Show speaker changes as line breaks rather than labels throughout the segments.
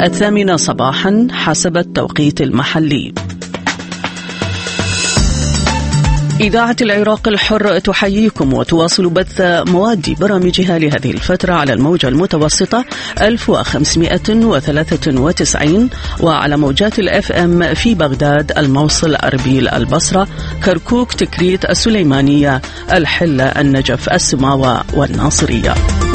8 صباحا حسب التوقيت المحلي. إذاعة العراق الحر تحييكم وتواصل بث مواد برامجها لهذه الفترة على الموجة المتوسطة 1593 وعلى موجات الFM في بغداد، الموصل، أربيل، البصرة، كركوك، تكريت، السليمانية، الحلة، النجف، السماوة والناصرية.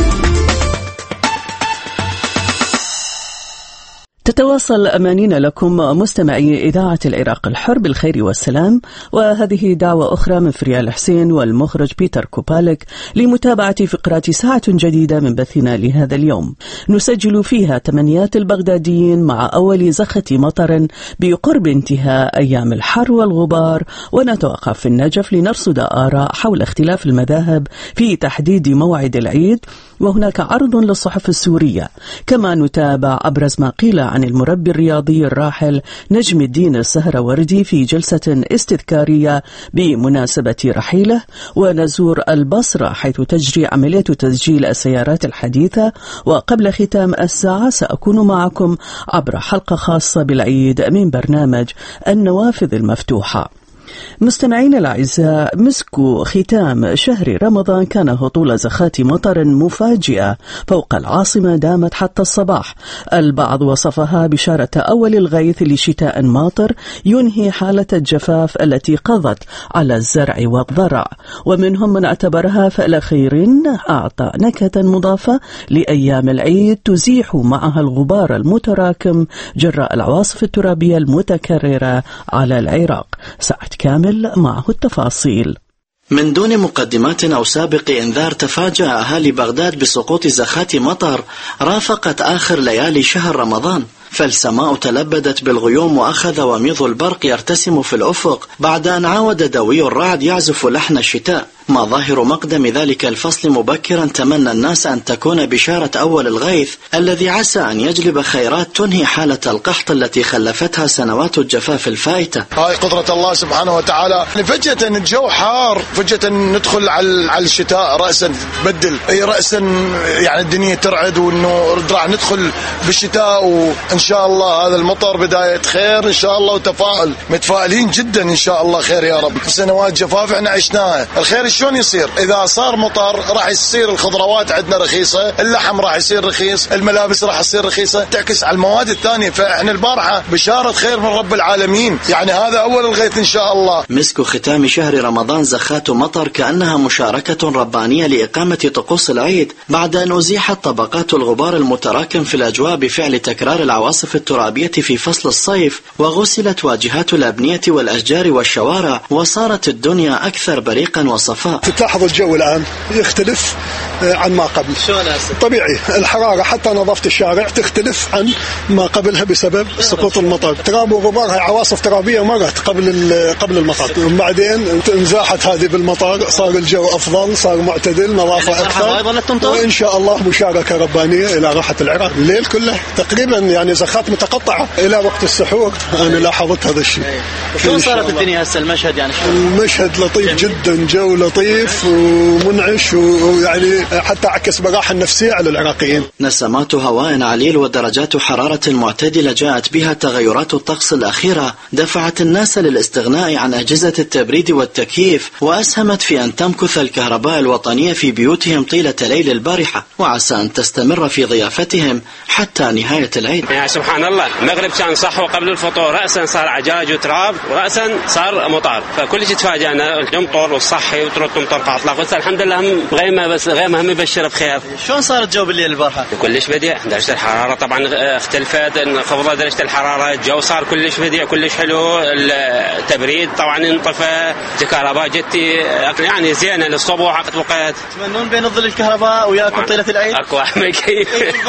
تتواصل أمانينا لكم مستمعي إذاعة العراق الحر بالخير والسلام، وهذه دعوة أخرى من فريال حسين والمخرج بيتر كوبالك لمتابعة فقرات ساعة جديدة من بثنا لهذا اليوم، نسجل فيها تمنيات البغداديين مع أول زخة مطر بقرب انتهاء أيام الحر والغبار، ونتوقف في النجف لنرصد آراء حول اختلاف المذاهب في تحديد موعد العيد، وهناك عرض للصحف السورية. كما نتابع أبرز ما قيل عن المربي الرياضي الراحل نجم الدين السهروردي في جلسة استذكارية بمناسبة رحيله، ونزور البصرة حيث تجري عملية تسجيل السيارات الحديثة. وقبل ختام الساعة سأكون معكم عبر حلقة خاصة بالعيد من برنامج النوافذ المفتوحة. مستمعين الأعزاء، مسك ختام شهر رمضان كان هطول زخات مطر مفاجئة فوق العاصمة دامت حتى الصباح. البعض وصفها بشارة أول الغيث لشتاء ماطر ينهي حالة الجفاف التي قضت على الزرع والضرع، ومنهم من اعتبرها فأل خير أعطى نكهة مضافة لأيام العيد تزيح معها الغبار المتراكم جراء العواصف الترابية المتكررة على العراق. ساعة كامل معه التفاصيل.
من دون مقدمات أو سابق إنذار تفاجأ أهالي بغداد بسقوط زخات مطر رافقت آخر ليالي شهر رمضان، فالسماء تلبدت بالغيوم وأخذ وميض البرق يرتسم في الأفق بعد أن عاود دوي الرعد يعزف لحن الشتاء. ما ظاهر مقدم ذلك الفصل مبكرا تمنى الناس أن تكون بشارة أول الغيث الذي عسى أن يجلب خيرات تنهي حالة القحط التي خلفتها سنوات الجفاف الفائتة.
هاي قدرة الله سبحانه وتعالى. فجأة الجو حار، فجأة ندخل على الشتاء، رأسا تبدل، أي رأسا يعني الدنيا ترعد، وإنه راح ندخل بالشتاء، وإن شاء الله هذا المطر بداية خير إن شاء الله، وتفاؤل متفائلين جدا إن شاء الله خير يا رب. سنوات جفاف احنا عشناها، الخير شلون يصير؟ إذا صار مطر راح يصير الخضروات عندنا رخيصة، اللحم راح يصير رخيص، الملابس راح تصير رخيصة، تعكس على المواد الثانية. فإحنا البارحة بشارة خير من رب العالمين، يعني هذا أول الغيث إن شاء الله.
مسك ختام شهر رمضان زخات مطر كأنها مشاركة ربانية لإقامة طقوس العيد بعد أن أزيحت طبقات الغبار المتراكم في الأجواء بفعل تكرار العواصف الترابية في فصل الصيف، وغسلت واجهات الأبنية والأشجار والشوارع، وصارت الدنيا أكثر بريقا وصفاء.
تلاحظ الجو الآن يختلف عن ما قبل. طبيعي الحرارة حتى نظافة الشارع تختلف عن ما قبلها بسبب سقوط المطر. تراب وغبار هاي عواصف ترابية مرت قبل المطر، وبعدين انزاحت هذه بالمطر، صار الجو أفضل، صار معتدل، نظافة أكثر، وإن شاء الله مشاركة ربانية إلى راحة العراق. الليل كله تقريبا يعني زخات متقطعة إلى وقت السحور. أنا لاحظت هذا الشيء.
شو صارت الدنيا هسه المشهد؟ يعني
المشهد لطيف جدا، جو لطيف ومنعش، ويعني حتى عكس براحة النفسية على العراقيين.
نسمات هواء عليل ودرجات حرارة معتدلة جاءت بها تغيرات الطقس الأخيرة دفعت الناس للاستغناء عن أجهزة التبريد والتكييف، وأسهمت في أن تمكث الكهرباء الوطنية في بيوتهم طيلة ليل البارحة، وعسى أن تستمر في ضيافتهم حتى نهاية العيد.
يا سبحان الله، المغرب كان صحوة قبل الفطور، رأسا صار عجاج وتراب، ورأسا صار مطر، فكل شيء تفاجأنا، المطر والصحي وترد تمطر قاطلة. بس الحمد لله هم غيمة، بس غيمة هم يبشر بخير.
شلون صار الجو بالليل البارحة؟
كلش بديع، درجة الحرارة طبعا اختلفت، انخفضت درجة الحرارة، الجو صار كلش بديع، كلش حلو، التبريد طبعا انطفى، الكهرباء جتي يعني زينة للصبح وقت وقت.
تمنون بين ظل الكهرباء وياكم طيلة العيد؟
اكو كيف.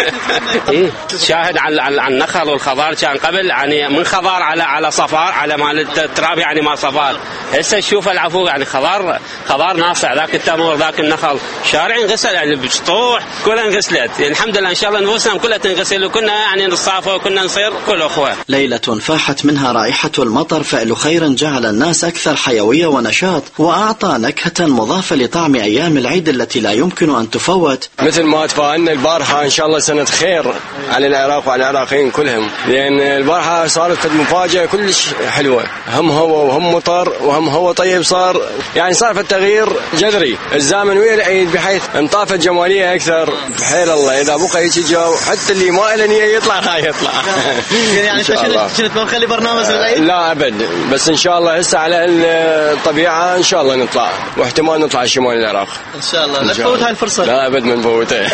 شاهد على النخل والخضار، كان قبل يعني من خضار على صفار، على مال التراب يعني ما صفار. هسه تشوف العفو يعني خضار الخضار ناصع، ذاك التمر ذاك النخل، شارع انغسل يعني بالسطوح كلها انغسلت، يعني الحمد لله ان شاء الله نفوسنا كلها تنغسل وكنا يعني نصافى وكنا نصير كل اخوه.
ليلة فاحت منها رائحة المطر فعل خير جعل الناس أكثر حيوية ونشاط، وأعطى نكهة مضافة لطعم أيام العيد التي لا يمكن أن تفوت.
مثل ما تفاءلنا البارحة إن شاء الله سنة خير على العراق وعلى العراقيين كلهم، لأن البارحة صارت مفاجأة كلش حلوة، هم هو وهم مطر وهم هو طيب، صار يعني صار في التغيير جذري الزمن ويا العيد، بحيث انطافت جمالية أكثر. بحيل الله إذا بقى هيك جو حتى اللي ما له نية يطلع يطلع.
يعني كنت ما مخلي برنامج العيد؟
لا أبد، بس إن شاء الله هسه على الطبيعة إن شاء الله نطلع، واحتمال نطلع شمال العراق
إن شاء الله. لا تفوت هاي الفرصة.
لا أبد ما نفوتها.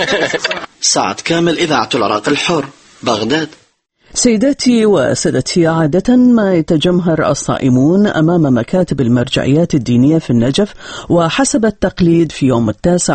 سعد كامل، إذاعة العراق الحر، بغداد.
سيداتي وسادتي، عادة ما يتجمهر الصائمون أمام مكاتب المرجعيات الدينية في النجف وحسب التقليد في يوم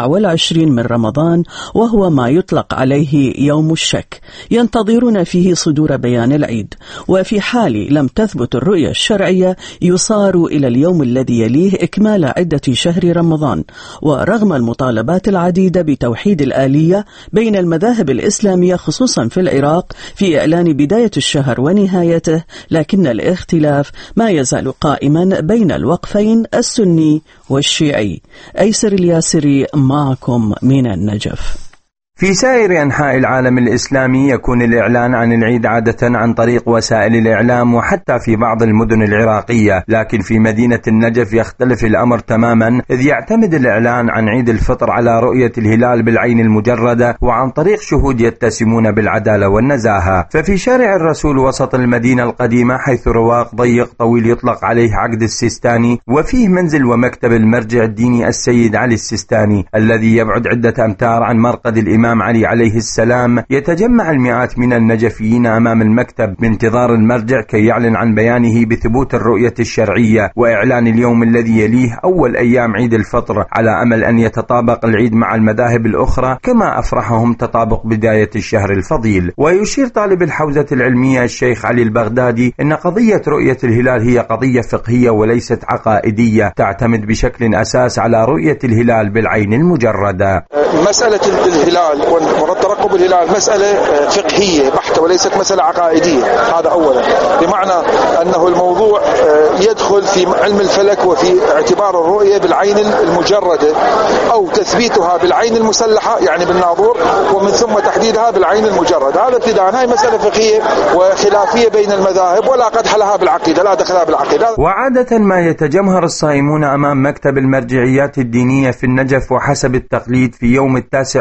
29 من رمضان، وهو ما يطلق عليه يوم الشك، ينتظرون فيه صدور بيان العيد، وفي حال لم تثبت الرؤية الشرعية يصار إلى اليوم الذي يليه إكمال عدة شهر رمضان. ورغم المطالبات العديدة بتوحيد الآلية بين المذاهب الإسلامية خصوصا في العراق في إعلان بداية الشهر ونهايته، لكن الاختلاف ما يزال قائما بين الوقفين السني والشيعي. أيسر الياسري معكم من النجف.
في سائر أنحاء العالم الإسلامي يكون الإعلان عن العيد عادة عن طريق وسائل الإعلام وحتى في بعض المدن العراقية، لكن في مدينة النجف يختلف الأمر تماما، إذ يعتمد الإعلان عن عيد الفطر على رؤية الهلال بالعين المجردة وعن طريق شهود يتسمون بالعدالة والنزاهة. ففي شارع الرسول وسط المدينة القديمة، حيث رواق ضيق طويل يطلق عليه عقد السيستاني، وفيه منزل ومكتب المرجع الديني السيد علي السيستاني الذي يبعد عدة أمتار عن مرقد الإمام علي عليه السلام، يتجمع المئات من النجفيين أمام المكتب بانتظار المرجع كي يعلن عن بيانه بثبوت الرؤية الشرعية وإعلان اليوم الذي يليه أول أيام عيد الفطر، على أمل أن يتطابق العيد مع المذاهب الأخرى كما أفرحهم تطابق بداية الشهر الفضيل. ويشير طالب الحوزة العلمية الشيخ علي البغدادي أن قضية رؤية الهلال هي قضية فقهية وليست عقائدية، تعتمد بشكل أساس على رؤية الهلال بالعين المجردة.
مسألة الهلال وترقب الهلال مسألة فقهية بحتة وليست مسألة عقائدية، هذا أولا، بمعنى أنه الموضوع يدخل في علم الفلك وفي اعتبار الرؤية بالعين المجردة أو تثبيتها بالعين المسلحة يعني بالناظور، ومن ثم تحديدها بالعين المجردة. هذا ابتداء، هاي مسألة فقهية وخلافية بين المذاهب ولا قدح لها بالعقيدة، لا دخلها بالعقيدة.
وعادة ما يتجمهر الصائمون أمام مكتب المرجعيات الدينية في النجف وحسب التقليد في يوم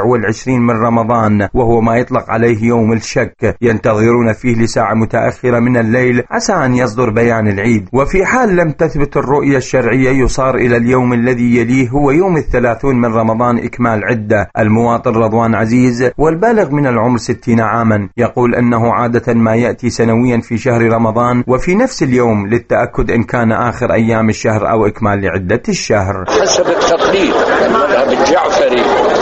29 من رمضان، وهو ما يطلق عليه يوم الشك، ينتظرون فيه لساعة متأخرة من الليل عسى أن يصدر بيان العيد. وفي حال لم تثبت الرؤية الشرعية يصار إلى اليوم الذي يليه، هو يوم 30 من رمضان إكمال عدة. المواطن رضوان عزيز والبالغ من العمر 60 عاما يقول أنه عادة ما يأتي سنويا في شهر رمضان وفي نفس اليوم للتأكد إن كان آخر أيام الشهر أو إكمال لعدة الشهر.
حسب التقليد المذهب الجعفري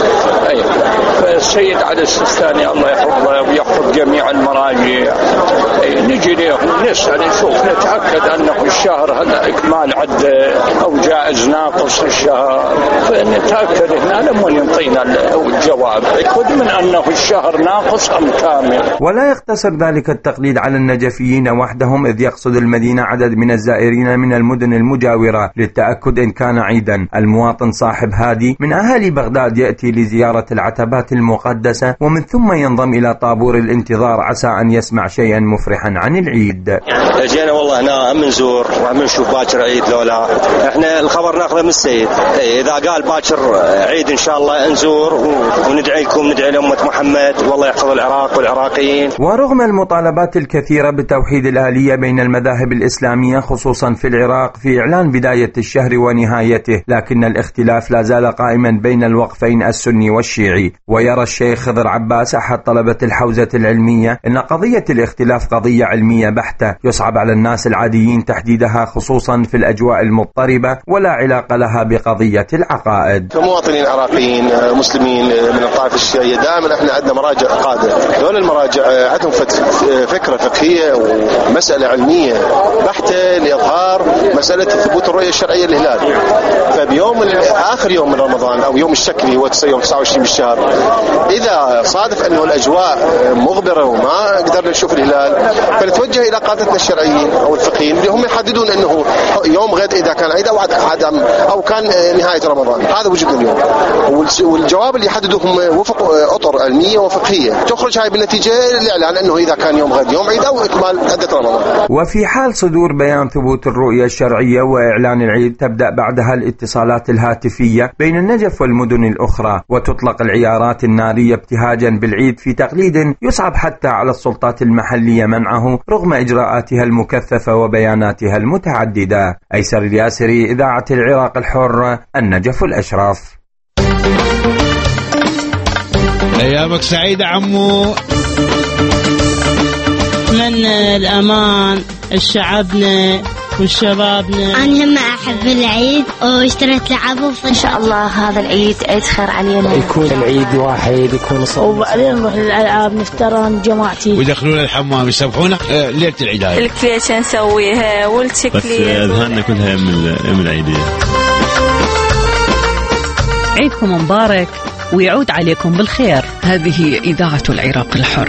السيد علي السيستاني الله يحفظه ويحفظ جميع المراجع، نجي لهم نسأل نشوف نتأكد أنه الشهر هذا إكمال عدة أو جائز ناقص الشهر، فنتأكد هنا لما ينطينا الجواب يكون من أنه الشهر ناقص أم كامل.
ولا يقتصر ذلك التقليد على النجفيين وحدهم، إذ يقصد المدينة عدد من الزائرين من المدن المجاورة للتأكد إن كان عيدا. المواطن صاحب هادي من أهالي بغداد يأتي لزيارة العتبات المقدسة ومن ثم ينضم إلى طابور الانتظار عسى أن يسمع شيئا مفرحا عن العيد.
جينا والله هنا عم نزور وعم نشوف باكر عيد لولا، احنا الخبر ناخذه من السيد، إذا قال باكر عيد إن شاء الله نزور وندعي لكم، ندعي لأمة محمد والله يحفظ العراق والعراقيين.
ورغم المطالبات الكثيرة بتوحيد الآلية بين المذاهب الإسلامية خصوصا في العراق في إعلان بداية الشهر ونهايته، لكن الاختلاف لا زال قائما بين الوقفين السني والشيعي. ويرى الشيخ خضر عباس أحد طلبة الحوزة العلمية أن قضية الاختلاف قضية علمية بحتة يصعب على الناس العاديين تحديدها خصوصا في الأجواء المضطربة، ولا علاقة لها بقضية العقائد.
كمواطنين عراقيين مسلمين من الطائفة
في الشرعية دائما احنا عندنا مراجع قادة، دول المراجع عندهم فكرة فقهية ومسألة علمية بحتة لإظهار مسألة ثبوت الرؤية الشرعية للهلال. فبيوم آخر يوم من رمضان أو يوم الشك اللي هو يوم 29 بالشهر، إذا صادف أنه الأجواء مغبرة وما قدرنا نشوف الهلال، فنتوجه إلى قادتنا الشرعيين أو الفقهيين اللي هم يحددون أنه يوم غد إذا كان عيد أو كان نهاية رمضان. هذا وجودنا اليوم، والجواب اللي يحددوهم وفق أطر علمية وفقهية تخرج هاي بالنتيجة الإعلان أنه إذا كان يوم غد يوم عيد أو إكمال عدة رمضان.
وفي حال صدور بيان ثبوت الرؤية الشرعية وإعلان العيد تبدأ بعدها الاتصالات الهاتفية بين النجف والمدن الأخرى، وتطلق العيارات النارية ابتهاجا بالعيد في تقليد يصعب حتى على السلطات المحلية منعه رغم إجراءاتها المكثفة وبياناتها المتعددة. أيسر الياسري، إذاعة العراق الحر، النجف الأشراف.
أيامك سعيدة عمو.
أتمنى الأمان لشعبنا وشبابنا.
أنا هم أحب العيد واشتريت لعبه، إن شاء الله هذا العيد عيد خير علينا،
يكون العيد واحد، يكون صوم،
وبعدين نروح للألعاب نفترن جماعتي
ويدخلون الحمام يسبحونا ليلة العيد. هاي
الكليشة نسويها والتكليف، بس أذهاننا كلها يوم العيدية.
عيدكم مبارك ويعود عليكم بالخير.
هذه إذاعة العراق الحر.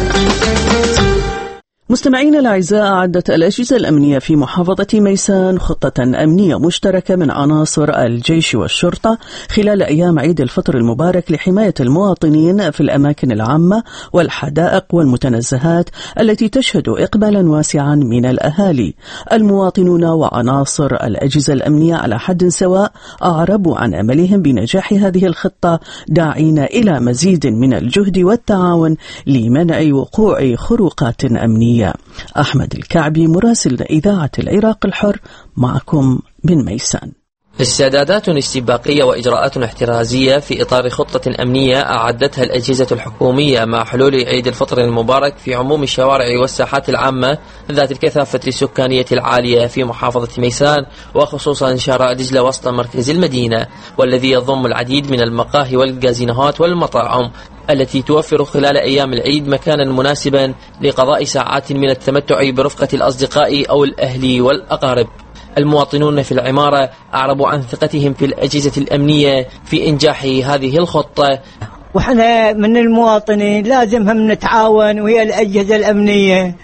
مستمعينا الأعزاء، أعدت الأجهزة الأمنية في محافظة ميسان خطة أمنية مشتركة من عناصر الجيش والشرطة خلال أيام عيد الفطر المبارك لحماية المواطنين في الأماكن العامة والحدائق والمتنزهات التي تشهد إقبالا واسعا من الأهالي. المواطنون وعناصر الأجهزة الأمنية على حد سواء أعربوا عن أملهم بنجاح هذه الخطة، داعين إلى مزيد من الجهد والتعاون لمنع وقوع خروقات أمنية. أحمد الكعبي، مراسل إذاعة العراق الحر، معكم من ميسان.
استعدادات استباقية وإجراءات احترازية في إطار خطة أمنية أعدتها الأجهزة الحكومية مع حلول عيد الفطر المبارك في عموم الشوارع والساحات العامة ذات الكثافة السكانية العالية في محافظة ميسان، وخصوصا شارع دجلة وسط مركز المدينة، والذي يضم العديد من المقاهي والجازينوهات والمطاعم التي توفر خلال أيام العيد مكانا مناسبا لقضاء ساعات من التمتع برفقة الأصدقاء أو الأهل والأقارب. المواطنون في العمارة أعربوا عن ثقتهم في الأجهزة الأمنية في إنجاح هذه الخطة.
وحنا من المواطنين لازم هم نتعاون ويا الأجهزة الأمنية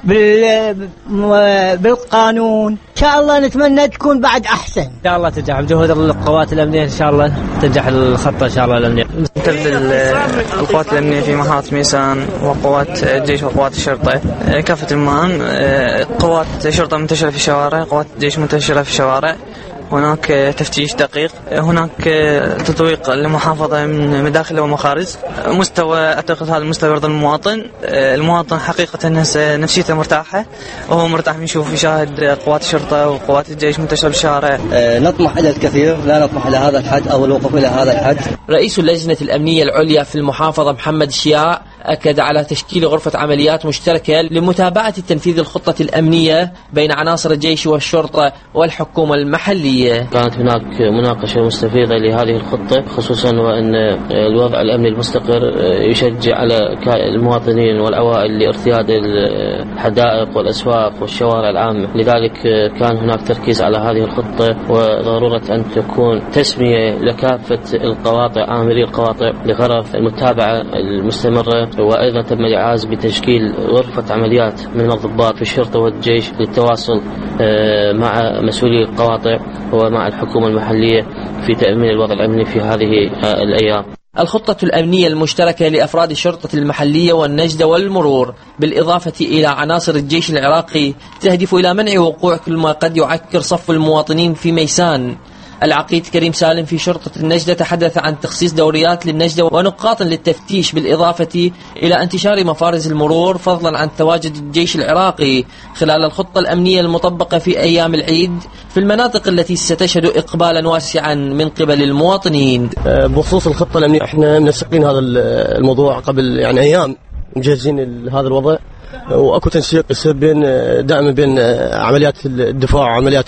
بالقانون. إن شاء الله نتمنى تكون بعد أحسن.
إن شاء الله تنجح بجهود القوات الأمنية، إن شاء الله تنجح الخطة إن شاء الله الأمنية.
تبذل القوات الأمنية في محافظة ميسان وقوات الجيش وقوات الشرطة كافة المهام. قوات شرطة منتشرة في الشوارع، قوات الجيش منتشرة في الشوارع، هناك تفتيش دقيق، هناك تطويق للمحافظة من مداخل ومخارج. مستوى أعتقد هذا المستوى يرضي المواطن حقيقة نفسيته مرتاحة، وهو مرتاح من يشوف يشاهد قوات الشرطة وقوات الجيش منتشرة بالشارع.
نطمح إلى الكثير، لا نطمح إلى هذا الحد أو الوقوف إلى هذا الحد.
رئيس اللجنة الأمنية العليا في المحافظة محمد الشياع أكد على تشكيل غرفة عمليات مشتركة لمتابعة تنفيذ الخطة الأمنية بين عناصر الجيش والشرطة والحكومة المحلية.
كانت هناك مناقشة مستفيضة لهذه الخطة، خصوصا وأن الوضع الأمني المستقر يشجع على المواطنين والعوائل لارتياد الحدائق والأسواق والشوارع العامة، لذلك كان هناك تركيز على هذه الخطة وضرورة أن تكون تسمية لكافة القواطع، عاملي القواطع، لغرض المتابعة المستمرة. وأيضا تم الإعاز بتشكيل غرفة عمليات من الضباط في الشرطة والجيش للتواصل مع مسؤولي القواطع ومع الحكومة المحلية في تأمين الوضع الأمني في هذه الأيام.
الخطة الأمنية المشتركة لأفراد الشرطة المحلية والنجدة والمرور بالإضافة إلى عناصر الجيش العراقي تهدف إلى منع وقوع كل ما قد يعكر صف المواطنين في ميسان. العقيد كريم سالم في شرطة النجدة تحدث عن تخصيص دوريات للنجدة ونقاط للتفتيش بالإضافة إلى انتشار مفارز المرور، فضلا عن تواجد الجيش العراقي خلال الخطة الأمنية المطبقة في أيام العيد في المناطق التي ستشهد إقبالا واسعا من قبل المواطنين.
بخصوص الخطة الأمنية احنا منسقين هذا الموضوع قبل أيام، مجهزين هذا الوضع، واكو تنسيق يصير دائما بين عمليات الدفاع وعمليات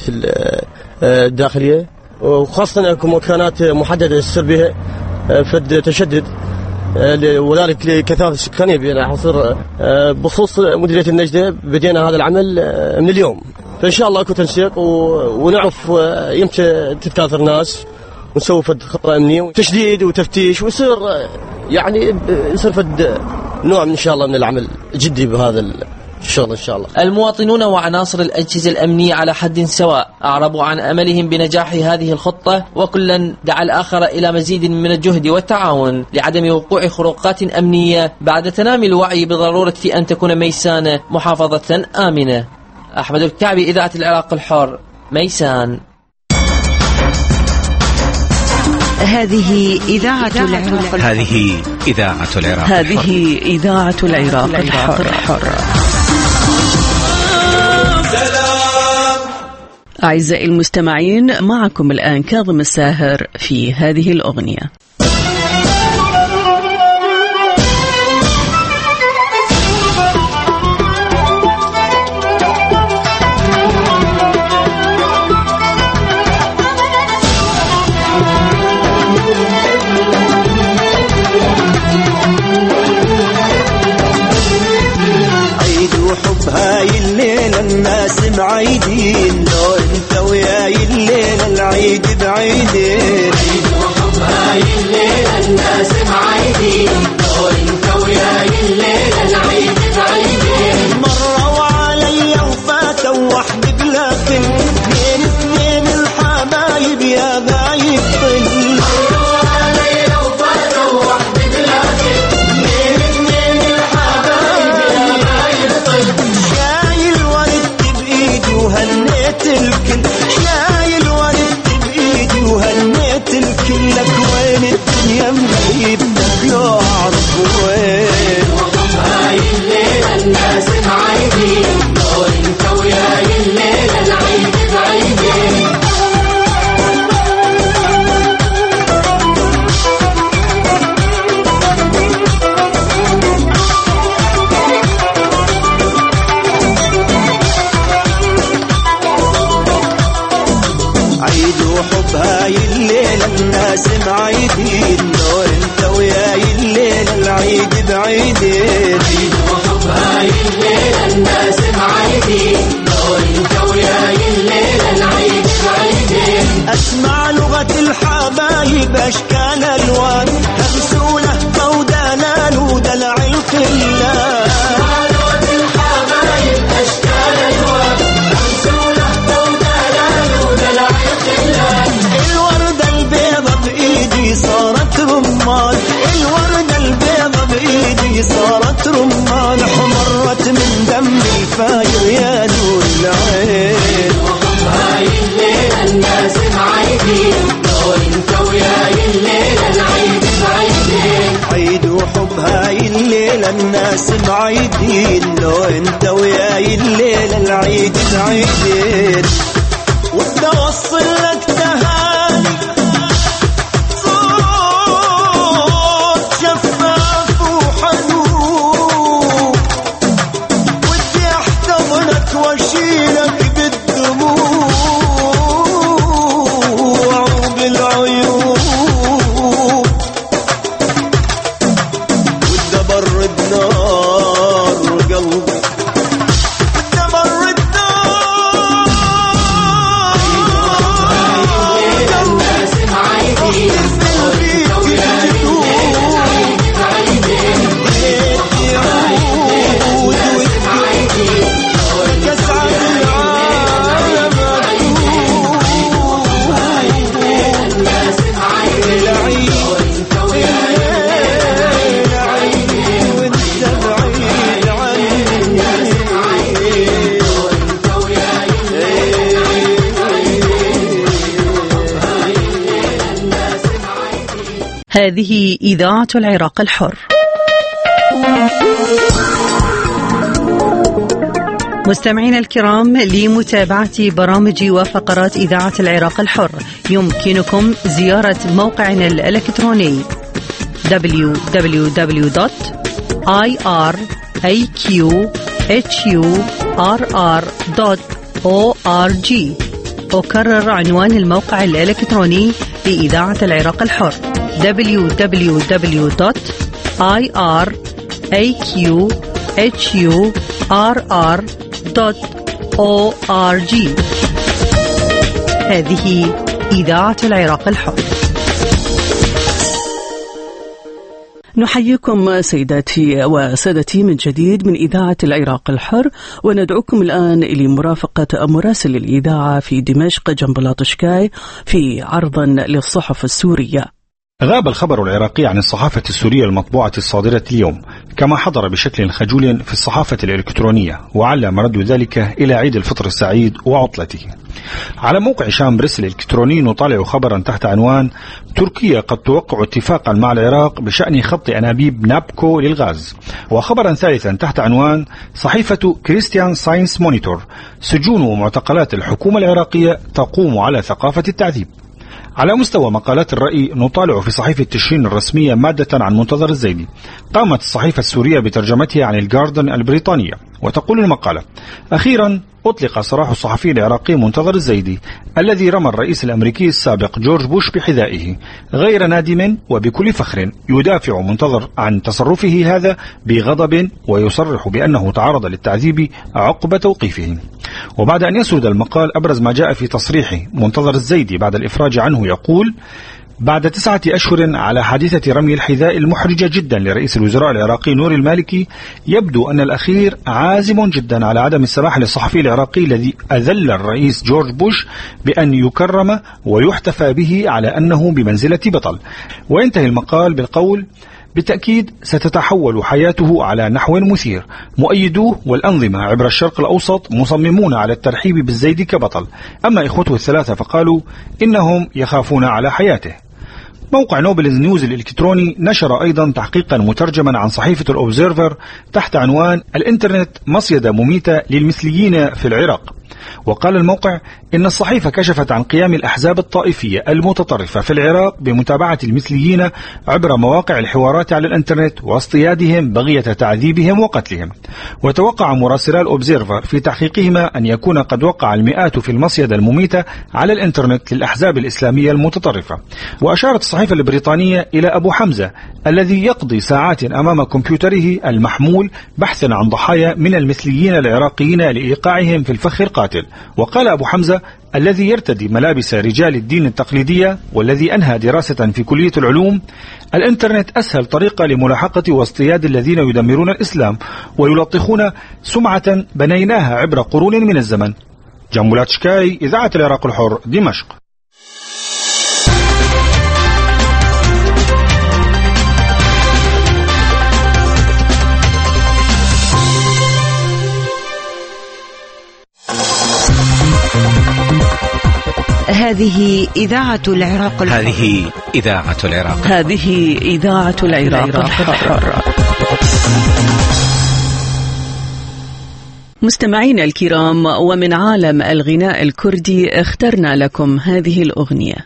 الداخلية، وخاصة اكو مكانات محددة يصير بها فد تشدد وذلك لكثافة السكانية بنا حصر. بخصوص مديرية النجدة بدينا هذا العمل من اليوم، فإن شاء الله اكو تنسيق ونعرف يمتى تتكاثر ناس ونسوي فد خطة أمنية وتشديد وتفتيش ويصير يعني يصير فد نوع إن شاء الله من العمل جدي بهذا الشغل إن شاء الله.
المواطنون وعناصر الأجهزة الأمنية على حد سواء أعربوا عن أملهم بنجاح هذه الخطة، وكلا دعا الآخر إلى مزيد من الجهد والتعاون لعدم وقوع خروقات أمنية بعد تنامي الوعي بضرورة أن تكون ميسان محافظة آمنة. أحمد الكعبي، إذاعة العراق الحر، ميسان.
هذه إذاعة العراق.
هذه إذاعة العراق.
هذه إذاعة العراق الحر. أعزائي المستمعين، معكم الآن كاظم الساهر في هذه الأغنية.
هاي الليلة الناس معيدين، لو انت وياي الليلة العيد بعيدين. عيد وحب هاي الليلة الناس معيدين، لو انت وياي الليلة العيد بعيدين. مرة وعلي وفاتوا وحدك، لكن اثنين الحبايب يا غايب طل. مرة وعلي وفاتوا وحدك، لكن اثنين الحبايب يا غايب طل. وهنيت الكل، شايل ورد بإيدي وهنيت الكل. لك وين الدنيا مغيبتك لو أعرف وين. هاي الليلة الناس معيدين، لو انت وياي الليلة العيد بعيدين. هاي الليلة الناس معيدين، لو انت وياي الليلة العيد بعيدين. عيد وحب هاي الليلة الناس معيدين، لو انت وياي الليلة العيد بعيدين. اسمع لغة الحبايب اشكال الوان، همسولة مودانا ودلع الخلان. اسمع لغة الحبايب اشكال الوان، همسولة مودانا ودلع الخلان. صارت رمان، الوردة البيضة بإيدي صارت رمان. حمرت من دم الفاير يا نور العين. هاي الليلة الناس معيدين، لو انت وياي الليلة العيد بعيدين. عيد وحب هاي الليلة الناس معيدين، لو انت وياي الليلة العيد بعيدين. ودي اوصل لك تهاني واشيلك بالدموع وبالعيون، وده برد نار قلبي، وده برد نار. الناس معيدين،
هذه إذاعة العراق الحر. مستمعينا الكرام، لمتابعة برامج وفقرات إذاعة العراق الحر يمكنكم زيارة موقعنا الإلكتروني www.iqhurr.org. أكرر عنوان الموقع الإلكتروني لإذاعة العراق الحر www.iqhurr.org. iraqhurr.org. هذه إذاعة العراق الحر.
نحييكم سيداتي وسادتي من جديد من إذاعة العراق الحر، وندعوكم الآن لمرافقة مراسل الإذاعة في دمشق جنبلاطشكاي في عرض للصحف السورية.
غاب الخبر العراقي عن الصحافة السورية المطبوعة الصادرة اليوم، كما حضر بشكل خجول في الصحافة الإلكترونية، وعلى مرد ذلك إلى عيد الفطر السعيد وعطلته. على موقع شام بريس الإلكتروني نطالع خبرا تحت عنوان: تركيا قد توقع اتفاقا مع العراق بشأن خط أنابيب نابكو للغاز. وخبرا ثالثا تحت عنوان: صحيفة كريستيان ساينس مونيتور: سجون ومعتقلات الحكومة العراقية تقوم على ثقافة التعذيب. على مستوى مقالات الرأي نطالع في صحيفة تشرين الرسمية مادة عن منتظر الزيدي. قامت الصحيفة السورية بترجمتها عن الجاردن البريطانية، وتقول المقالة: أخيرا أطلق سراح الصحفي العراقي منتظر الزيدي الذي رمى الرئيس الأمريكي السابق جورج بوش بحذائه، غير نادم وبكل فخر يدافع منتظر عن تصرفه هذا بغضب، ويصرح بأنه تعرض للتعذيب عقب توقيفه. وبعد أن يسرد المقال أبرز ما جاء في تصريح منتظر الزيدي بعد الإفراج عنه، يقول: بعد 9 أشهر على حادثة رمي الحذاء المحرجة جدا لرئيس الوزراء العراقي نور المالكي، يبدو أن الأخير عازم جدا على عدم السماح للصحفي العراقي الذي أذل الرئيس جورج بوش بأن يكرم ويحتفى به على أنه بمنزلة بطل. وينتهي المقال بالقول: بالتأكيد ستتحول حياته على نحو مثير، مؤيدوه والأنظمة عبر الشرق الأوسط مصممون على الترحيب بالزيد كبطل، أما إخوته الثلاثة فقالوا إنهم يخافون على حياته. موقع نوبل نيوز الإلكتروني نشر أيضا تحقيقا مترجما عن صحيفة الأوبزيرفر تحت عنوان: الإنترنت مصيدة مميتة للمثليين في العراق. وقال الموقع إن الصحيفة كشفت عن قيام الأحزاب الطائفية المتطرفة في العراق بمتابعة المثليين عبر مواقع الحوارات على الإنترنت واصطيادهم بغية تعذيبهم وقتلهم. وتوقع مراسلا الأوبزيرفر في تحقيقهما أن يكون قد وقع المئات في المصيدة المميتة على الإنترنت للأحزاب الإسلامية المتطرفة. وأشارت الصحيفة البريطانية إلى أبو حمزة الذي يقضي ساعات أمام كمبيوتره المحمول بحثا عن ضحايا من المثليين العراقيين لإيقاعهم في الفخ القاتل. وقال أبو حمزة الذي يرتدي ملابس رجال الدين التقليدية والذي أنهى دراسة في كلية العلوم: الإنترنت أسهل طريقة لملاحقة واصطياد الذين يدمرون الإسلام ويلطخون سمعة بنيناها عبر قرون من الزمن. جنبلاطشكاي، إذاعة العراق الحر، دمشق.
هذه إذاعة العراق الحر.
هذه إذاعة العراق.
هذه إذاعة العراق الحر. مستمعينا الكرام، ومن عالم الغناء الكردي اخترنا لكم هذه الأغنية.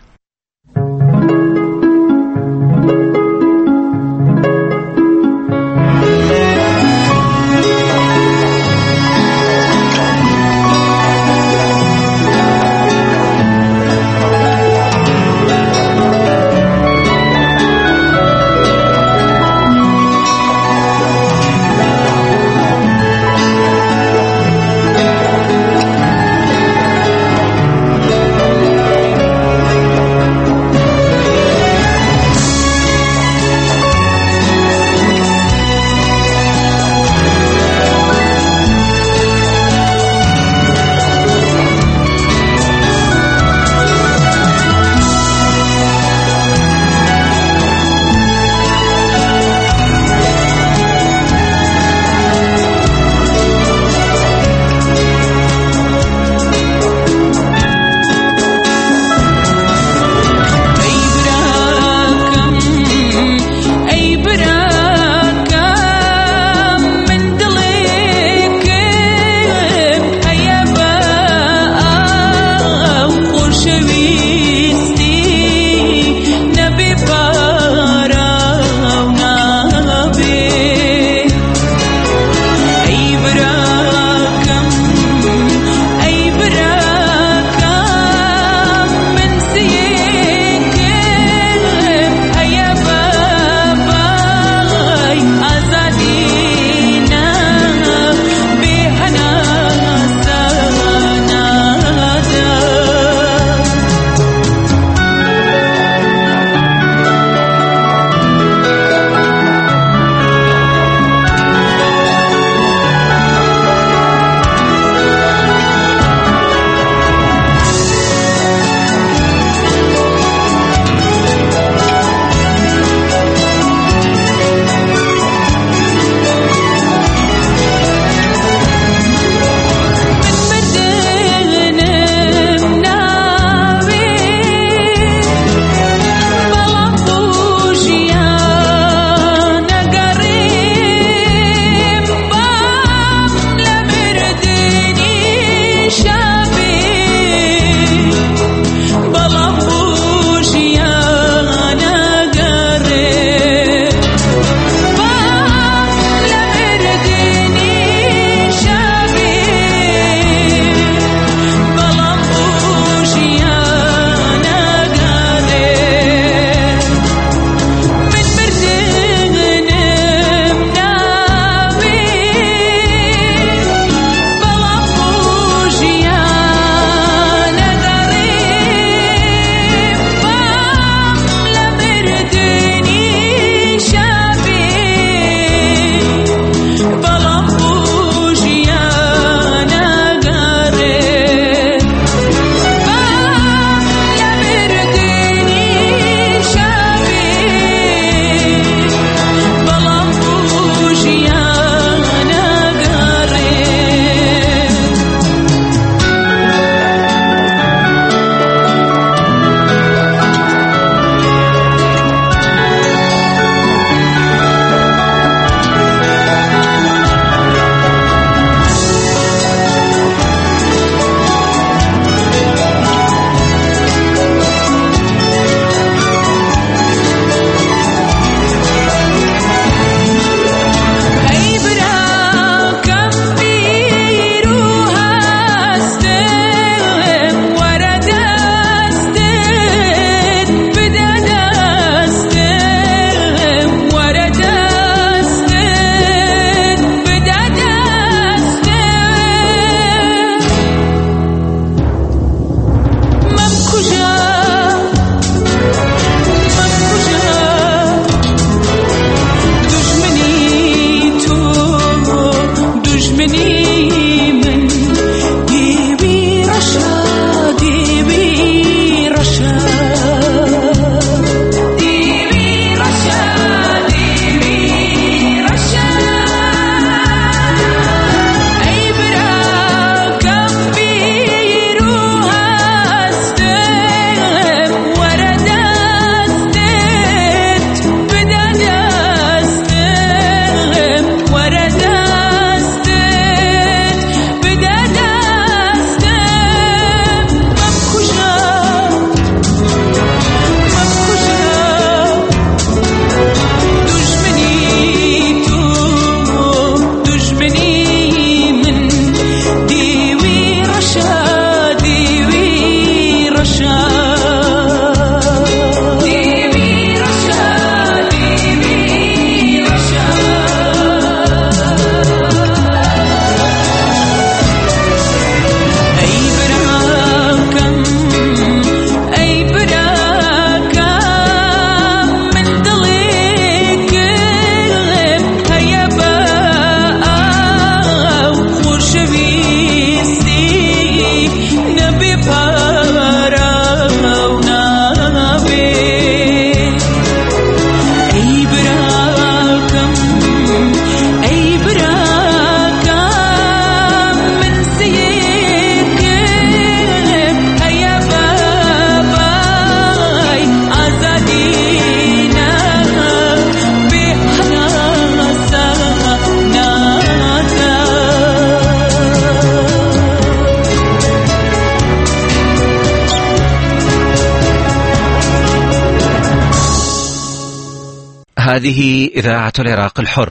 هذه إذاعة العراق الحر.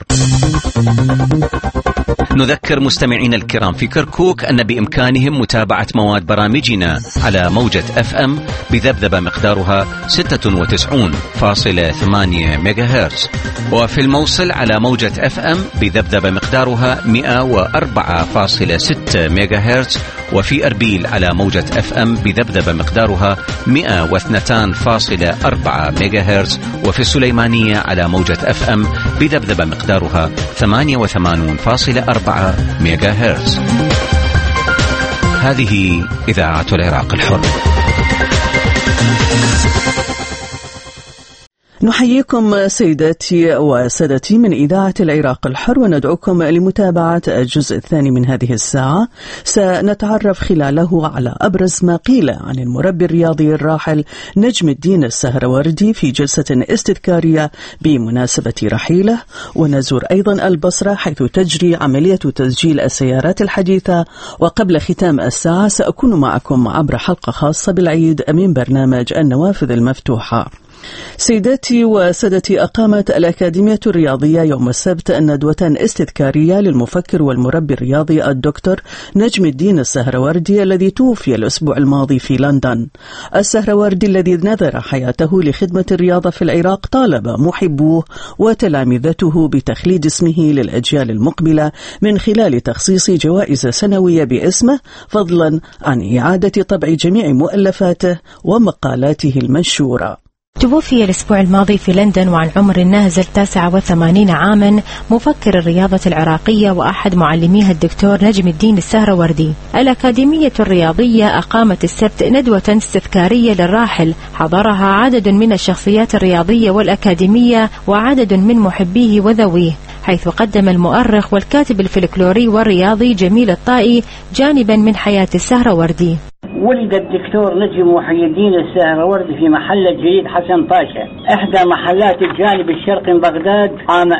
نذكر مستمعين الكرام في كركوك أن بإمكانهم متابعة مواد برامجنا على موجة FM بذبذبة مقدارها 96.8 ميجاهرتز، وفي الموصل على موجة FM بذبذبة مقدارها 104.6 ميجاهرتز، وفي أربيل على موجة FM بذبذبة مقدارها 102.4 ميجاهرتز، وفي السليمانية على موجة FM بذبذبة مقدارها 88.4 ميجاهرتز. هذه إذاعة العراق الحر.
نحييكم سيداتي وسادتي من إذاعة العراق الحر، وندعوكم لمتابعة الجزء الثاني من هذه الساعة. سنتعرف خلاله على أبرز ما قيل عن المربي الرياضي الراحل نجم الدين السهروردي في جلسة استذكارية بمناسبة رحيله، ونزور أيضا البصرة حيث تجري عملية تسجيل السيارات الحديثة. وقبل ختام الساعة سأكون معكم عبر حلقة خاصة بالعيد من برنامج النوافذ المفتوحة. سيداتي وسادتي، أقامت الأكاديمية الرياضية يوم السبت ندوة استذكارية للمفكر والمربي الرياضي الدكتور نجم الدين السهروردي الذي توفي الأسبوع الماضي في لندن. السهروردي الذي نذر حياته لخدمة الرياضة في العراق طالب محبوه وتلامذته بتخليد اسمه للأجيال المقبلة من خلال تخصيص جوائز سنوية باسمه، فضلا عن إعادة طبع جميع مؤلفاته ومقالاته المنشورة.
توفي الأسبوع الماضي في لندن وعن عمر نازل 89 عاما مفكر الرياضة العراقية وأحد معلميها الدكتور نجم الدين السهروردي. الأكاديمية الرياضية أقامت السبت ندوة استذكارية للراحل حضرها عدد من الشخصيات الرياضية والأكاديمية وعدد من محبيه وذويه، حيث قدم المؤرخ والكاتب الفلكلوري والرياضي جميل الطائي جانبا من حياة السهروردي.
ولد الدكتور نجم محي الدين السهروردي في محلة جديد حسن طاشة، إحدى محلات الجانب الشرقي من بغداد، عام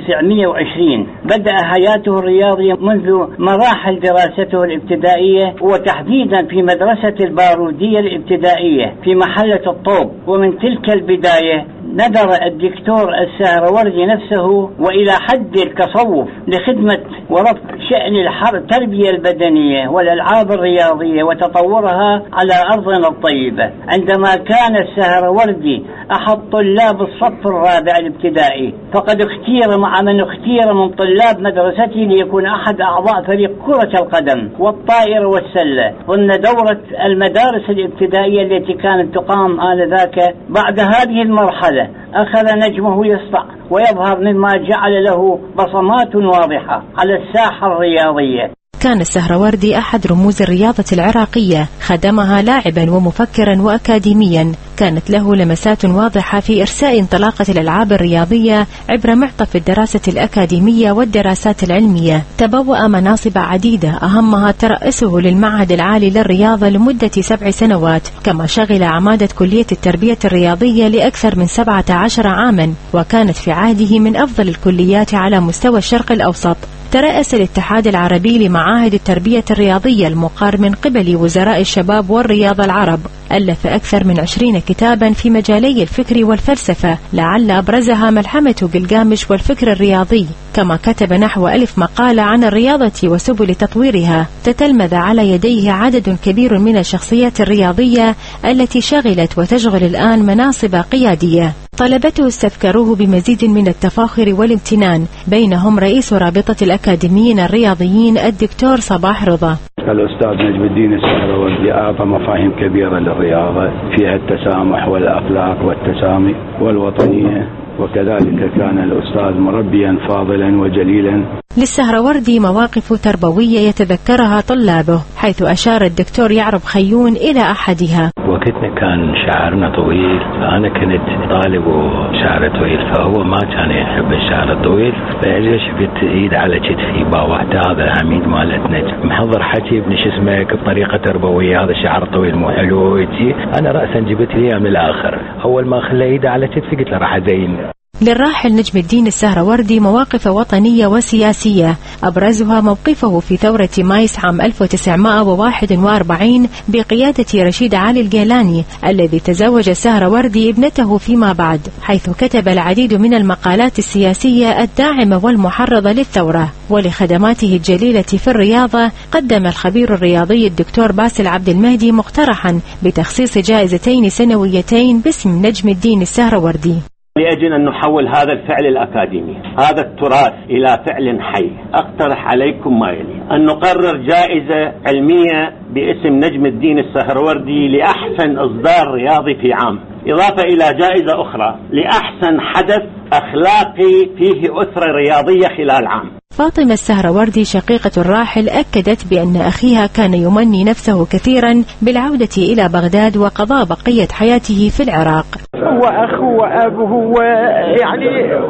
1920. بدأ حياته الرياضية منذ مراحل دراسته الابتدائية، وتحديدا في مدرسة البارودية الابتدائية في محلة الطوب. ومن تلك البداية نذر الدكتور السهروردي نفسه وإلى حد التصوف لخدمة ورفع شأن التربية البدنية والألعاب الرياضية وتطورها على أرضنا الطيبة. عندما كان السهروردي أحد طلاب الصف الرابع الابتدائي، فقد اختير مع من اختير من طلاب مدرسته ليكون أحد أعضاء فريق كرة القدم والطائرة والسلة ضمن دورة المدارس الابتدائية التي كانت تقام آنذاك. بعد هذه المرحلة أخذ نجمه يسطع ويظهر مما جعل له بصمات واضحة على الساحة الرياضية.
كان السهروردي أحد رموز الرياضة العراقية، خدمها لاعبا ومفكرا وأكاديميا، كانت له لمسات واضحة في إرساء انطلاقة الألعاب الرياضية عبر معطف الدراسة الأكاديمية والدراسات العلمية. تبوأ مناصب عديدة أهمها ترأسه للمعهد العالي للرياضة لمدة 7 سنوات، كما شغل عمادة كلية التربية الرياضية لأكثر من 17 عاما، وكانت في عهده من أفضل الكليات على مستوى الشرق الأوسط. ترأس الاتحاد العربي لمعاهد التربية الرياضية المقار من قبل وزراء الشباب والرياضة العرب. ألف أكثر من 20 كتابا في مجالي الفكر والفلسفة، لعل أبرزها ملحمة قلقامش والفكر الرياضي، كما كتب نحو 1000 مقالة عن الرياضة وسبل تطويرها. تتلمذ على يديه عدد كبير من الشخصيات الرياضية التي شغلت وتشغل الآن مناصب قيادية. طلبته استذكروه بمزيد من التفاخر والامتنان، بينهم رئيس رابطة الأكاديميين الرياضيين الدكتور صباح رضا.
الأستاذ نجم الدين السهروردي أعطى مفاهيم كبيرة للرياضة فيها التسامح والأخلاق والتسامي والوطنية، وكذلك كان الأستاذ مربيا فاضلا وجليلا.
للسهروردي مواقف تربوية يتذكرها طلابه، حيث أشار الدكتور يعرب خيون إلى أحدها.
وقتنا كان شعرنا طويل، فأنا كنت طالب وشعر طويل، فهو ما كان يحب الشعر الطويل، فإذا شفت إيد على كتفي باوحت هذا العميد مالتنا محضر حكي ابن شو اسمك بطريقة تربوية، هذا الشعر الطويل مو حلو. أنا رأسا جبت لي من الآخر، أول ما خلى إيده على كتفي قلت له راح أزين.
للراحل نجم الدين السهروردي مواقف وطنية وسياسية، أبرزها موقفه في ثورة مايس عام 1941 بقيادة رشيد علي الجيلاني الذي تزوج السهروردي ابنته فيما بعد، حيث كتب العديد من المقالات السياسية الداعمة والمحرضة للثورة. ولخدماته الجليلة في الرياضة قدم الخبير الرياضي الدكتور باسل عبد المهدي مقترحا بتخصيص جائزتين سنويتين باسم نجم الدين السهروردي.
لأجل أن نحول هذا الفعل الأكاديمي، هذا التراث، إلى فعل حي، أقترح عليكم ما يلي: أن نقرر جائزة علمية باسم نجم الدين السهروردي لأحسن إصدار رياضي في عام، إضافة إلى جائزة أخرى لأحسن حدث أخلاقي فيه أسرة رياضية خلال عام.
فاطمة السهروردي شقيقة الراحل أكدت بأن أخيها كان يمني نفسه كثيرا بالعودة إلى بغداد وقضاء بقية حياته في العراق.
هو أخ وأب، هو يعني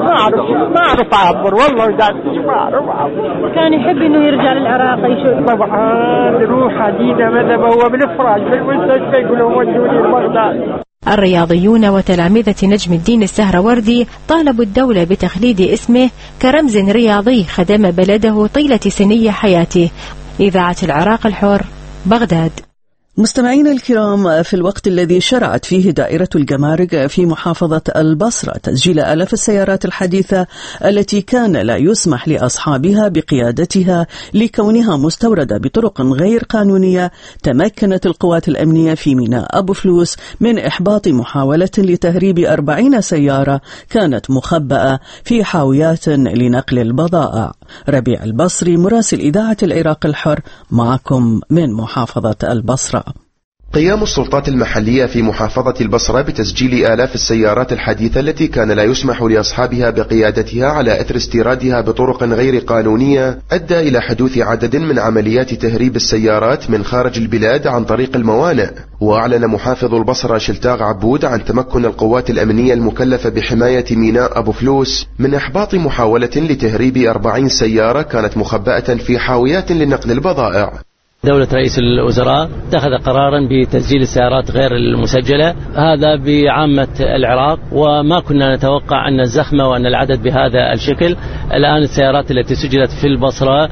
ما أعرف أعبر، والله ما أعرف أعبر.
كان يحب إنه يرجع للعراق يشوف.
طبعا روح حديدة ماذا هو بالفراش بالمستشفى يقولوا ودوني لبغداد.
الرياضيون وتلامذة نجم الدين السهروردي طالبوا الدولة بتخليد اسمه كرمز رياضي خدم بلده طيلة سني حياته. إذاعة العراق الحر، بغداد.
مستمعينا الكرام، في الوقت الذي شرعت فيه دائرة الجمارك في محافظة البصرة تسجيل آلاف السيارات الحديثة التي كان لا يسمح لأصحابها بقيادتها لكونها مستوردة بطرق غير قانونية، تمكنت القوات الأمنية في ميناء أبو فلوس من إحباط محاولة لتهريب 40 سيارة كانت مخبأة في حاويات لنقل البضائع. ربيع البصري، مراسل إذاعة العراق الحر، معكم من محافظة البصرة.
قيام السلطات المحلية في محافظة البصرة بتسجيل آلاف السيارات الحديثة التي كان لا يسمح لأصحابها بقيادتها على أثر استيرادها بطرق غير قانونية أدى إلى حدوث عدد من عمليات تهريب السيارات من خارج البلاد عن طريق الموانئ. وأعلن محافظ البصرة شلتاغ عبود عن تمكن القوات الأمنية المكلفة بحماية ميناء أبو فلوس من إحباط محاولة لتهريب 40 سيارة كانت مخبأة في حاويات لنقل البضائع.
دولة رئيس الوزراء اتخذ قرارا بتسجيل السيارات غير المسجلة، هذا بعامة العراق، وما كنا نتوقع أن الزخمة وأن العدد بهذا الشكل. الآن السيارات التي سجلت في البصرة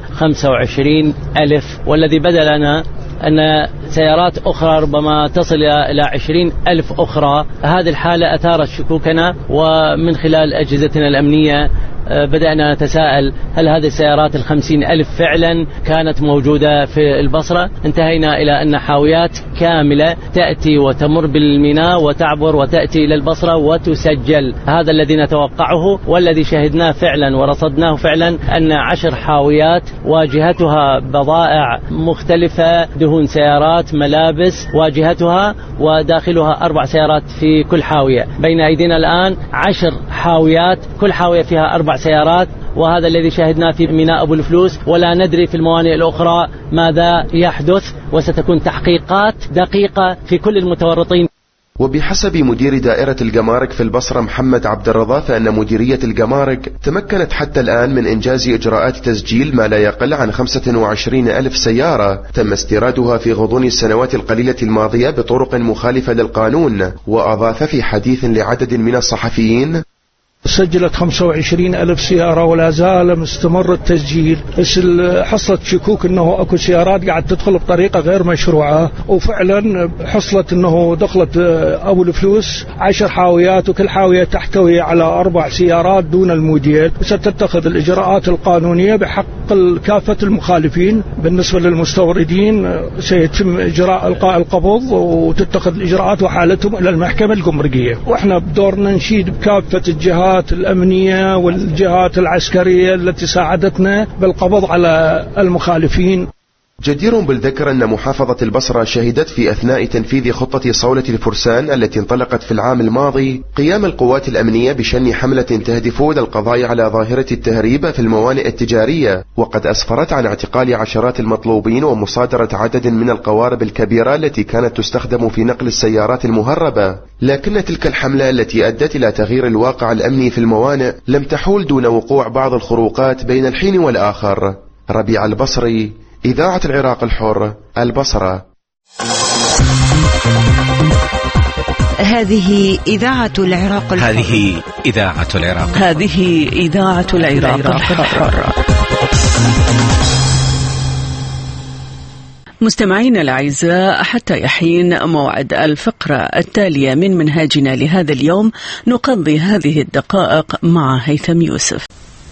25,000، والذي بدا لنا أن سيارات أخرى ربما تصل إلى 20,000 أخرى. هذه الحالة أثارت شكوكنا، ومن خلال أجهزتنا الأمنية بدأنا نتساءل هل هذه السيارات 50,000 فعلا كانت موجودة في البصرة. انتهينا إلى أن حاويات كاملة تأتي وتمر بالميناء وتعبر وتأتي إلى البصرة وتسجل. هذا الذي نتوقعه والذي شهدناه فعلا ورصدناه فعلا، أن 10 حاويات واجهتها بضائع مختلفة، دهون سيارات، ملابس واجهتها، وداخلها 4 سيارات في كل حاوية. بين أيدينا الآن 10 حاويات، كل حاوية فيها 4 سيارات، وهذا الذي شاهدناه في ميناء أبو الفلوس، ولا ندري في الموانئ الأخرى ماذا يحدث، وستكون تحقيقات دقيقة في كل المتورطين.
وبحسب مدير دائرة الجمارك في البصرة محمد عبد الرضا، فإن مديرية الجمارك تمكنت حتى الآن من إنجاز إجراءات تسجيل ما لا يقل عن 25,000 سيارة تم استيرادها في غضون السنوات القليلة الماضية بطرق مخالفة للقانون. وأضاف في حديث لعدد من الصحفيين:
سجلت 25,000 سيارة ولا زال مستمر التسجيل، بس حصلت شكوك انه اكو سيارات قاعد تدخل بطريقة غير مشروعة، وفعلا حصلت انه دخلت ابو الفلوس 10 حاويات، وكل حاوية تحتوي على 4 سيارات دون الموديل. ستتخذ الاجراءات القانونية بحق كافة المخالفين. بالنسبة للمستوردين سيتم اجراء القاء القبض وتتخذ الاجراءات وحالتهم الى المحكمة الجمركية. واحنا بدورنا نشيد بكافة الجهات الأمنية والجهات العسكرية التي ساعدتنا بالقبض على المخالفين.
جدير بالذكر أن محافظة البصرة شهدت في أثناء تنفيذ خطة صولة الفرسان التي انطلقت في العام الماضي قيام القوات الأمنية بشن حملة تهدف إلى القضاء على ظاهرة التهريب في الموانئ التجارية، وقد أسفرت عن اعتقال عشرات المطلوبين ومصادرة عدد من القوارب الكبيرة التي كانت تستخدم في نقل السيارات المهربة. لكن تلك الحملة التي أدت إلى تغيير الواقع الأمني في الموانئ لم تحول دون وقوع بعض الخروقات بين الحين والآخر. ربيع البصري، إذاعة العراق الحر، البصرة.
هذه إذاعة العراق الحر.
هذه إذاعة العراق.
هذه إذاعة العراق الحر. مستمعينا الأعزاء، حتى يحين موعد الفقرة التالية من منهاجنا لهذا اليوم نقضي هذه الدقائق مع هيثم يوسف.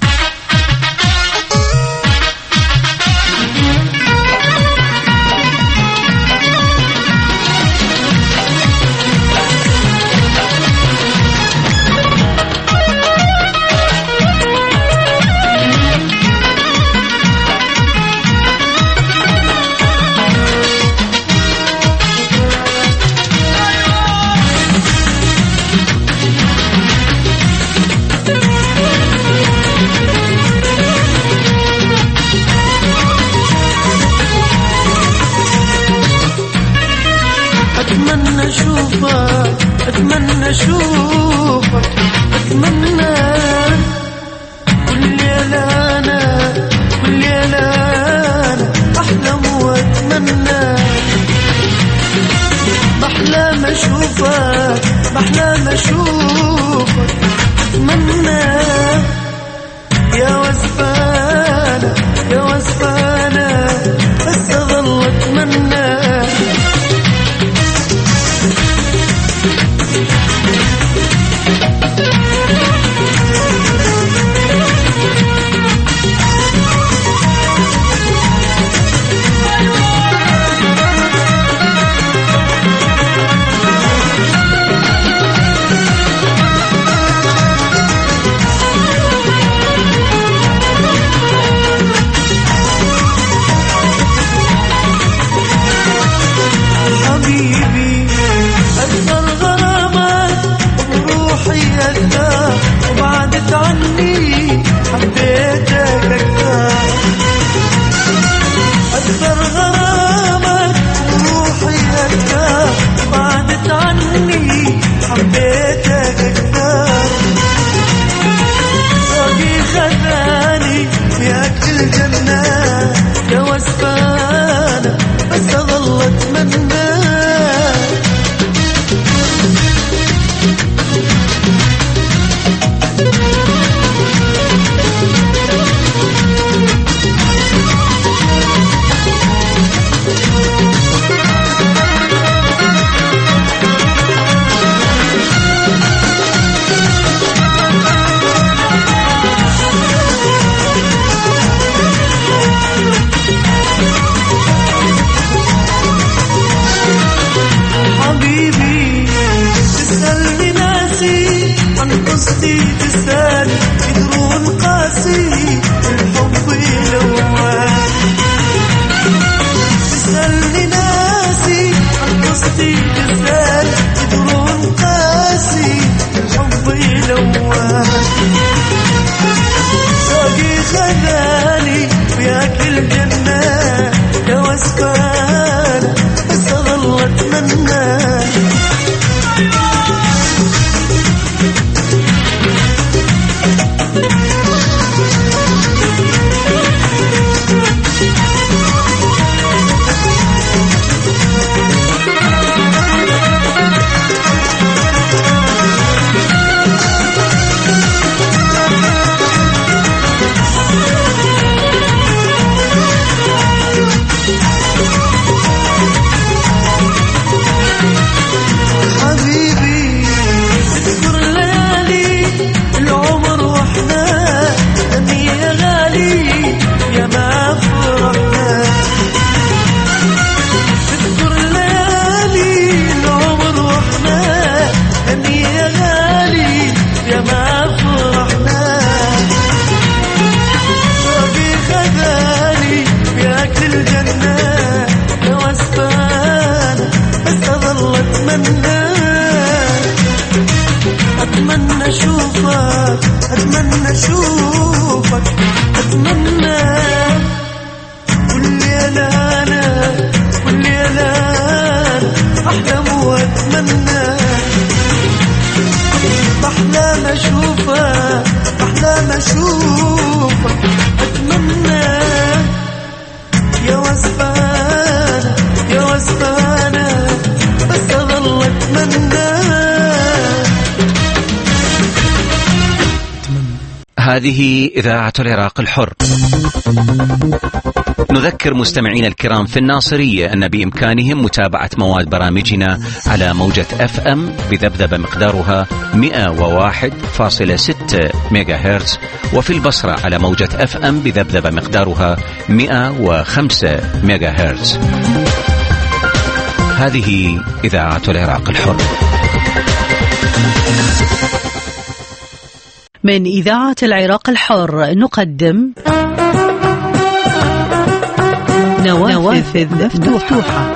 أتمنى أشوفك، أتمنى كل ليلة أنا أحلم وأتمنى، بحلم أشوفك أتمنى يا وزفانة بس أظل أتمنى.
هذه إذاعة العراق الحر. نذكر مستمعين الكرام في الناصرية أن بإمكانهم متابعة مواد برامجنا على موجة FM بذبذبة مقدارها 101.6 ميجا هرتز، وفي البصرة على موجة FM بذبذبة مقدارها 105 ميجا هرتز. هذه إذاعة العراق الحر.
من إذاعة العراق الحر نقدم نوافذ مفتوحة.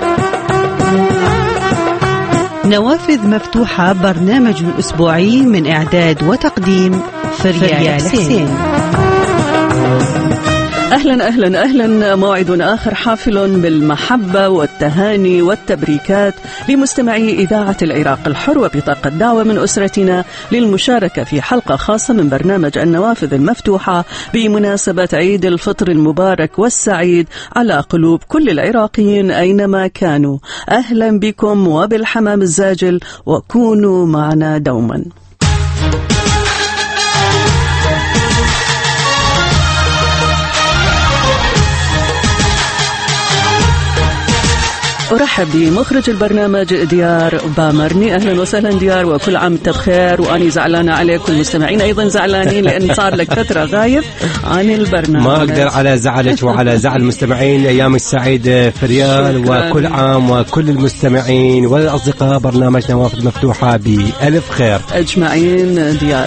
نوافذ مفتوحة برنامج أسبوعي من إعداد وتقديم فريال حسين.
أهلا أهلا أهلا، موعد آخر حافل بالمحبة والتهاني والتبريكات لمستمعي إذاعة العراق الحر، وبطاقة دعوة من أسرتنا للمشاركة في حلقة خاصة من برنامج النوافذ المفتوحة بمناسبة عيد الفطر المبارك والسعيد على قلوب كل العراقيين أينما كانوا. أهلا بكم وبالحمام الزاجل، وكونوا معنا دوما. أرحب بمخرج البرنامج ديار بامرني. أهلا وسهلا ديار، وكل عام وأنت بخير. وأني زعلانة عليكم المستمعين أيضا زعلانين، لأن صار لك فترة غايب عن البرنامج.
ما أقدر على زعلك وعلى زعل المستمعين. أيام السعيدة فريال، وكل عام وكل المستمعين والأصدقاء برنامج نوافذ مفتوحة بألف خير
أجمعين. ديار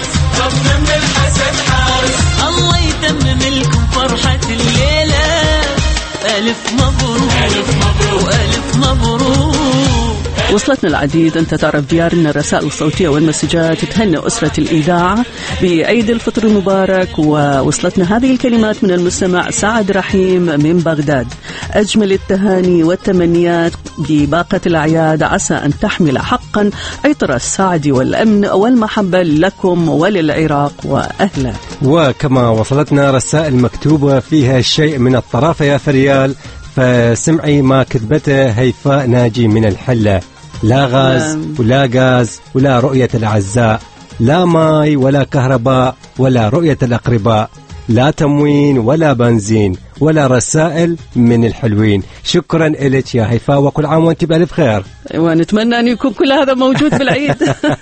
الله يتمم لكم فرحة الليلة. ألف مبروك ألف مبروك ألف مبروك.
وصلتنا العديد، أنت تعرف ديار، أن الرسائل الصوتية والمسجات تهنئ أسرة الإذاعة بعيد الفطر المبارك. ووصلتنا هذه الكلمات من المستمع سعد رحيم من بغداد: أجمل التهاني والتمنيات بباقة الأعياد، عسى أن تحمل حقا عطر السعد والأمن والمحبة لكم وللعراق وأهله.
وكما وصلتنا رسائل مكتوبة فيها شيء من الطرافة يا فريال، فسمعي ما كتبته هيفاء ناجي من الحلة: لا غاز ولا غاز ولا رؤية الأعزاء، لا ماي ولا كهرباء ولا رؤية الأقرباء، لا تموين ولا بنزين ولا رسائل من الحلوين. شكرا لك يا هيفاء، وكل عام وانت بألف خير،
ونتمنى أن يكون كل هذا موجود بالعيد.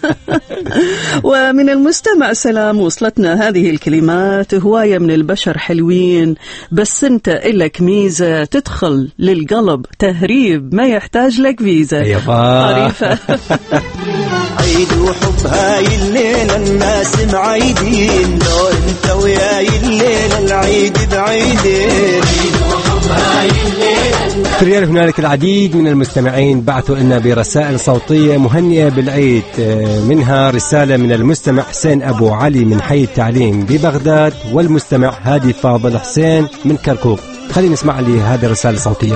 ومن المستمع سلام، وصلتنا هذه الكلمات: هواية من البشر حلوين، بس انت إلك ميزة تدخل للقلب تهريب، ما يحتاج لك فيزا.
طريفة.
عيد وحب هاي الليلة الناس معيدين، لو انت وياي الليلة العيد بعيدين.
فريال، هنالك العديد من المستمعين بعثوا لنا برسائل صوتية مهنئة بالعيد، منها رسالة من المستمع حسين أبو علي من حي التعليم ببغداد، والمستمع هادي فاضل حسين من كركوك. خلينا نسمع لي هذه الرسالة الصوتية.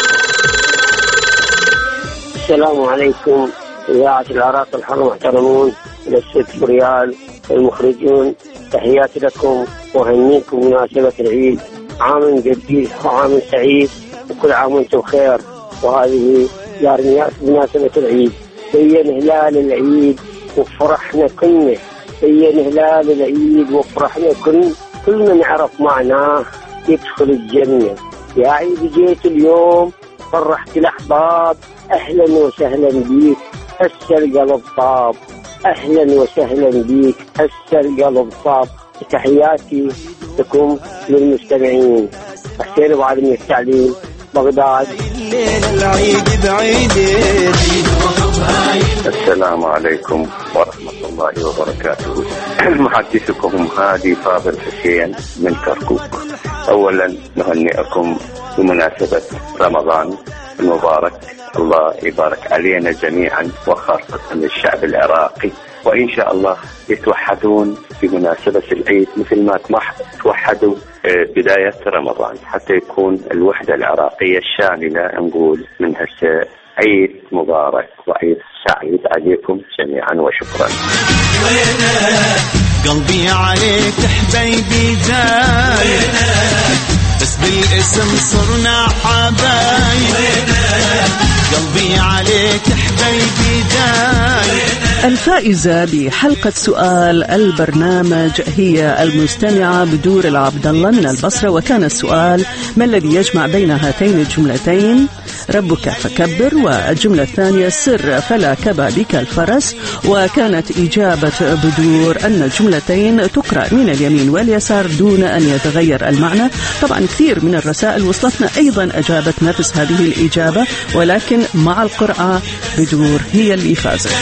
السلام عليكم إذاعة العراق الحر، محترمون للست فريال المخرجون، تحياتي لكم وهنيكم بمناسبة العيد. عام جديد وعام سعيد، وكل عام وانتم بخير. وهذه جارنيات بمناسبة العيد. بين هلال العيد وفرحنا كلنا، بين هلال العيد وفرحنا كلنا نعرف معناه يدخل الجنة. يا عيد جيت اليوم فرحت الأحباب، أهلا وسهلا بيك هسه القلب طاب، أهلا وسهلا بيك هسه القلب طاب. تحياتي لكم للمستمعين. حسين أبو علي من التعليم بغداد.
السلام عليكم ورحمة الله وبركاته. محدثكم هادي فاضل حسين من كركوك. أولا نهنئكم بمناسبة رمضان المبارك، الله يبارك علينا جميعا وخاصة الشعب العراقي، وإن شاء الله يتوحدون في مناسبة العيد مثل ما توحدوا بداية رمضان، حتى يكون الوحدة العراقية الشاملة. نقول من هسه عيد مبارك وعيد سعيد عليكم جميعا، وشكرا.
قلبي عليك حبيبي جاي، بس بالاسم صرنا حبايب. قلبي عليك حبيبي جاي،
الفائزة بحلقة سؤال البرنامج هي المستمعة بدور العبد الله من البصرة، وكان السؤال: ما الذي يجمع بين هاتين الجملتين؟ ربك فكبر، والجملة الثانية: سر فلا كبا بك الفرس. وكانت إجابة بدور أن الجملتين تقرأ من اليمين واليسار دون أن يتغير المعنى. طبعا كثير من الرسائل وصلتنا أيضا أجابت نفس هذه الإجابة، ولكن مع القرعة بدور هي اللي فازت.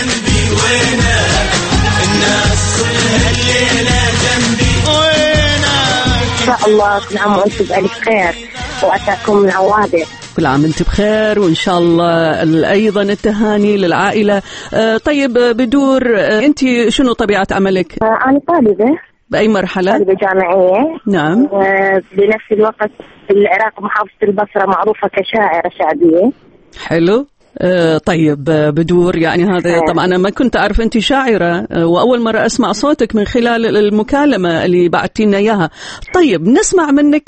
إن شاء الله كل عام وأنتم بألف خير وأتاكم من عوادة.
كل عام أنت بخير، وإن شاء الله أيضا التهاني للعائلة. طيب بدور، أنت شنو طبيعة عملك؟
أنا طالبة.
بأي مرحلة؟
طالبة جامعية.
نعم.
بنفس الوقت في العراق محافظة البصرة معروفة كشاعرة شعبية.
حلو. طيب بدور، يعني هذا طبعا أنا ما كنت أعرف أنت شاعرة، وأول مرة أسمع صوتك من خلال المكالمة اللي بعتينا إياها. طيب نسمع منك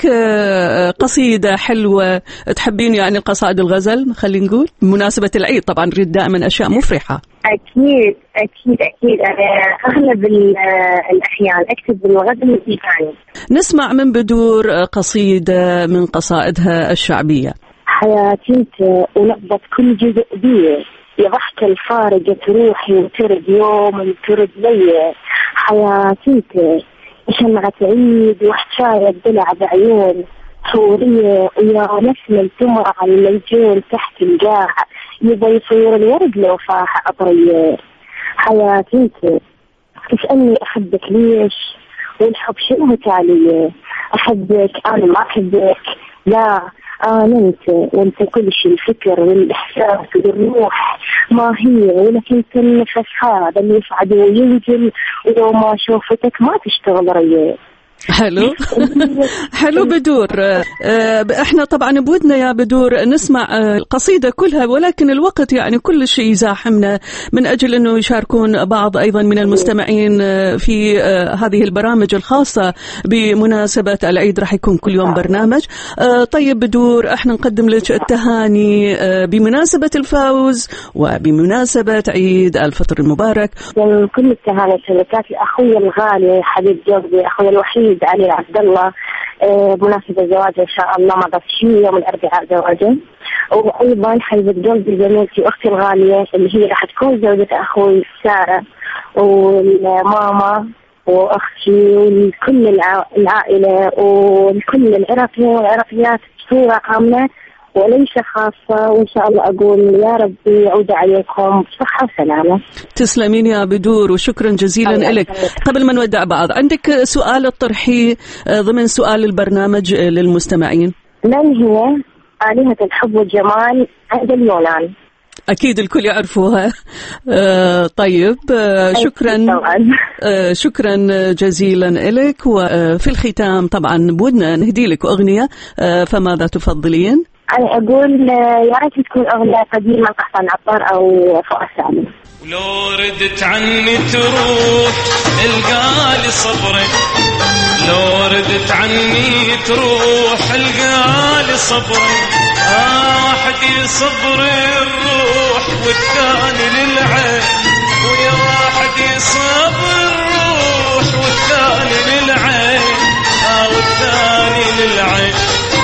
قصيدة حلوة تحبين، يعني قصائد الغزل خلينا نقول بمناسبة العيد. طبعا نريد دائما أشياء مفرحة.
أكيد أكيد أكيد، أنا أغلب الأحيان أكتب بالغزل الإيراني.
نسمع من بدور قصيدة من قصائدها الشعبية.
حياتي انت ولقبت كل جزء بيه، يا ضحكة الفارقة روحي وترد يوم وترد لي. حياتي انت شمعة عيد وحشاية الدلع بعيون حورية، ويا نسمة التمر على الليجون تحت القاع، يبا يصير الورد لو فاح أطريه. حياتي انت تسألني أحبك ليش، والحب شنو تاليه؟ أحبك أنا ما أحبك، لا أنت وأنت كل شيء، الفكر والإحساس والروح ما هي، ولكن النفس هذا اللي يصعد وينزل، ولو ما شوفتك ما تشتغل ريه.
حلو. حلو بدور. احنا طبعا بودنا يا بدور نسمع القصيدة كلها، ولكن الوقت يعني كل شيء يزاحمنا من أجل أنه يشاركون بعض أيضا من المستمعين في هذه البرامج الخاصة بمناسبة العيد. راح يكون كل يوم برنامج. طيب بدور، احنا نقدم لك التهاني بمناسبة الفوز وبمناسبة عيد الفطر المبارك.
كل التهاني شبكات لأخوي الغالي حبيب قلبي، أخوي الوحيد علي عبد الله، مناسبة زواجه إن شاء الله ما بس يوم الأربعاء زواجه. وأيضا حبيبة قلبي زميلتي أختي الغالية اللي هي راح تكون زوجة أخوي سارة، والماما وأختي وكل العائلة وكل العراقيين والعراقيات بصورة عامة وليس خاصة. وإن شاء الله أقول يا ربي يعود عليكم بصحة وسلامة.
تسلمين يا بدور وشكرا جزيلا لك. قبل ما نودع بعض، عندك سؤال الطرحي ضمن سؤال البرنامج للمستمعين؟
من هي آلهة الحب والجمال عند اليونان؟
أكيد الكل يعرفوها. طيب شكرا. شكرا جزيلا لك. وفي الختام طبعا بودنا نهدي لك أغنية، فماذا تفضلين؟
أنا أقول يا ريت تكون أغنية قديمة قحطان عطار أو فؤاد سالم.
ولو ردت عني تروح القالي صبري، لو ردت عني تروح القالي صبري، واحد يصبر الروح والثاني للعين، ويا واحد يصبر الروح والثاني للعين، والثاني للعين.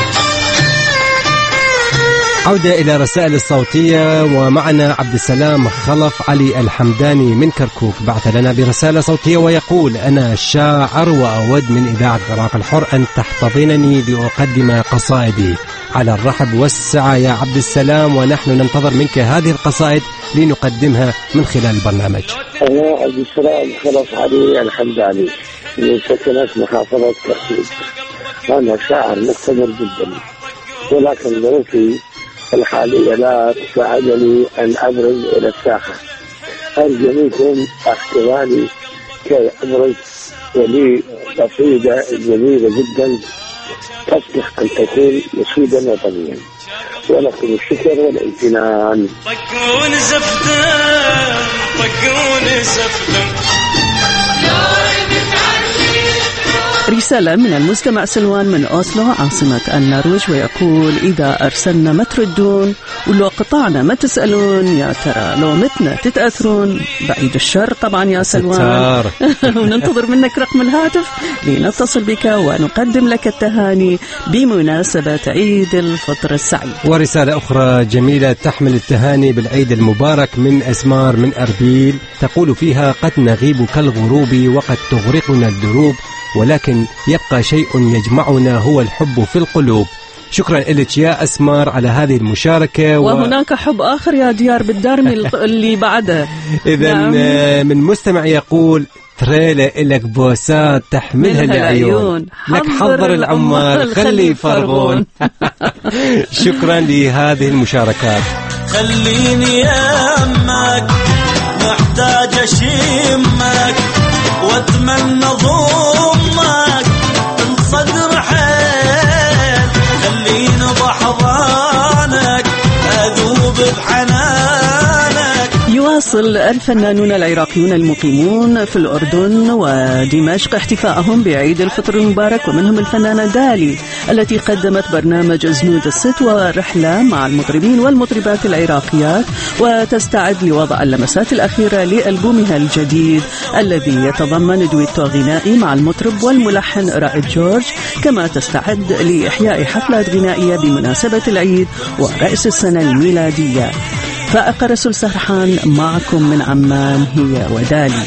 عودة إلى رسائل الصوتية، ومعنا عبد السلام خلف علي الحمداني من كركوك بعث لنا برسالة صوتية ويقول: أنا شاعر وأود من إذاعة العراق الحر أن تحتضنني لأقدم قصائدي. على الرحب والسعة يا عبد السلام، ونحن ننتظر منك هذه القصائد لنقدمها من خلال البرنامج.
أنا عبد السلام خلف علي الحمداني من سكنة محافظة كركوك. أنا شاعر مقتدر جدا، ولكن ظروفي الحالية لا تساعدني أن أبرز إلى الساحة. أرجو منكم احتضاني كي أبرز، ولي قصيدة جميلة جدا تصلح أن تكون مفيدا وطنيا، ولكم الشكر والامتنان.
طقون زفتن طقون زفتن.
رسالة من المستمع سلوان من أوسلو عاصمة النرويج، ويقول: إذا أرسلنا ما تردون، ولو قطعنا ما تسألون، يا ترى لو متنا تتأثرون. بعيد الشر طبعا يا سلوان. وننتظر منك رقم الهاتف لنتصل بك ونقدم لك التهاني بمناسبة عيد الفطر السعيد.
ورسالة أخرى جميلة تحمل التهاني بالعيد المبارك من أسمار من أربيل، تقول فيها: قد نغيب كالغروب وقد تغرقنا الدروب، ولكن يبقى شيء يجمعنا هو الحب في القلوب. شكرا لك يا أسمار على هذه المشاركة.
وهناك حب آخر يا ديار بالدارمي اللي بعدها.
إذن من مستمع يقول: تريلة إلك بوسات تحملها العيون، لك حضر العمال خلي يفرغون. شكرا لهذه المشاركات.
خليني يمك محتاج أشمك واتمنى ضمك الصدر حيل، خليني بحضانك أذوب بحنانك.
يواصل الفنانون العراقيون المقيمون في الأردن ودمشق احتفاءهم بعيد الفطر المبارك، ومنهم الفنانة دالي التي قدمت برنامج زنود الست ورحلة مع المطربين والمطربات العراقيات، وتستعد لوضع اللمسات الأخيرة لألبومها الجديد الذي يتضمن دويتو غنائي مع المطرب والملحن رائد جورج، كما تستعد لإحياء حفلات غنائية بمناسبة العيد ورأس السنة الميلادية. فائقة رسول سرحان معكم من عمان هي ودالي.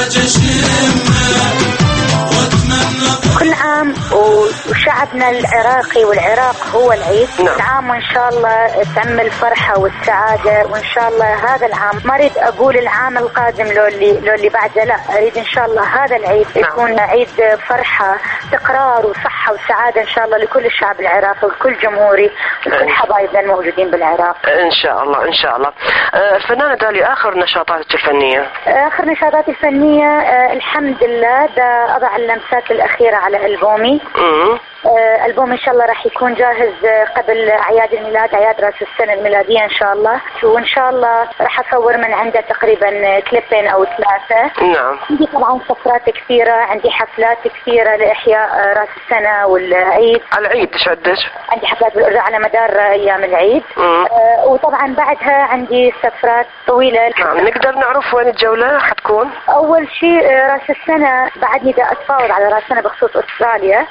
كل عام وشعبنا العراقي والعراق هو العيد. العام وإن شاء الله تم الفرحة والسعادة، وإن شاء الله هذا العام ما أريد أقول العام القادم لو اللي بعده، لا أريد إن شاء الله هذا العيد يكون عيد فرحة استقرار وصحة وسعادة إن شاء الله لكل الشعب العراقي وكل جمهوري وكل حبايبنا الموجودين بالعراق
إن شاء الله. إن شاء الله. الفنانة دالي، آخر نشاطاتك الفنية؟
آخر نشاطاتي الفنية الحمد لله دا أضع اللمسات الأخيرة على ألبومي. ألبوم إن شاء الله راح يكون جاهز قبل أعياد الميلاد، أعياد رأس السنة الميلادية إن شاء الله، وإن شاء الله راح أصور من عنده تقريبا كليبين أو 3.
نعم.
عندي طبعا سفرات كثيرة، عندي حفلات كثيرة لإحياء رأس السنة والعيد.
العيد إيش عندك؟
عندي حفلات بالأردن على مدار أيام العيد. وطبعا بعدها عندي سفرات طويلة.
نعم. نقدر نعرف وين الجولة حتكون؟
أول شيء رأس السنة بعدني دا أتفاوض على رأس السنة بخصوص أستراليا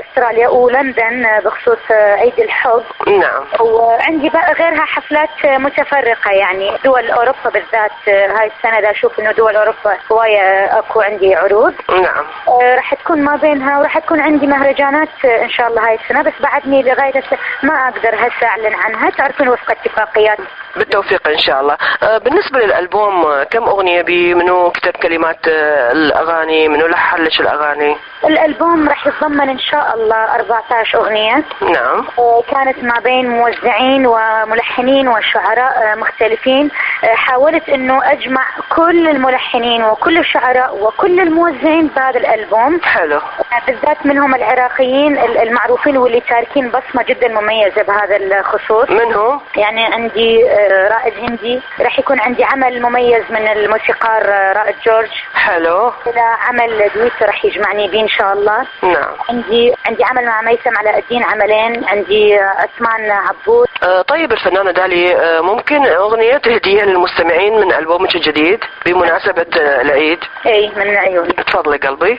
ولندن بخصوص عيد الحب.
نعم.
وعندي بقى غيرها حفلات متفرقة، يعني دول أوروبا بالذات هاي السنة دا أشوف إنه دول أوروبا هواية أكو عندي عروض.
نعم.
راح تكون ما بينها، وراح تكون عندي مهرجانات إن شاء الله هاي السنة، بس بعدني لغاية ما أقدر هسه أعلن عنها، تعرفون وفق اتفاقيات.
بالتوفيق إن شاء الله. بالنسبة للألبوم كم أغنية بيه؟ منو كتب كلمات الأغاني؟ منو لحن لك الأغاني؟
الألبوم راح يتضمن إن شاء الله 14 أغنية.
نعم.
كانت ما بين موزعين وملحنين وشعراء مختلفين. حاولت إنه أجمع كل الملحنين وكل الشعراء وكل الموزعين بهذا الألبوم.
حلو.
بالذات منهم العراقيين المعروفين واللي تاركين بصمة جدا مميزة بهذا الخصوص.
منهم؟
يعني عندي رائد هندي، راح يكون عندي عمل مميز من الموسيقار رائد جورج.
حلو.
إلى عمل دويتو راح يجمعني بيه إن شاء الله.
نعم.
عندي عمل مع ميثم علاء الدين، عملين، عندي أسمان عبود.
طيب الفنانة دالي، ممكن أغنية تهديها للمستمعين من ألبومك الجديد بمناسبة العيد؟
اي من عيوني.
تفضلي قلبي.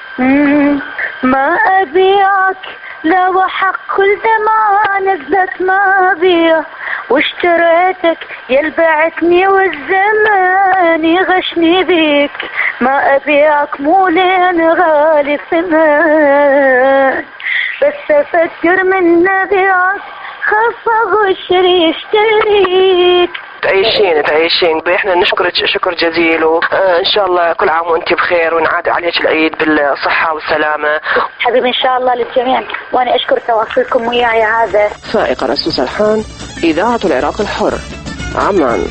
ما أبيعك لو حق كل دمعة نزلت ما أبيع، واشتريتك يلبعتني والزمان يغشني بيك، ما أبيعك مو لين غالي ثمن، بس أفكر من أبيعك خاصة غشري اشتريك.
تعيشين احنا نشكرك شكر جزيل، وان شاء الله كل عام وانت بخير ونعاد عليك العيد بالصحة والسلامة.
حبيبي ان شاء الله للجميع، وانا اشكر تواصلكم وياي. هذا
فائقة رسول سرحان، إذاعة العراق الحر، عمان.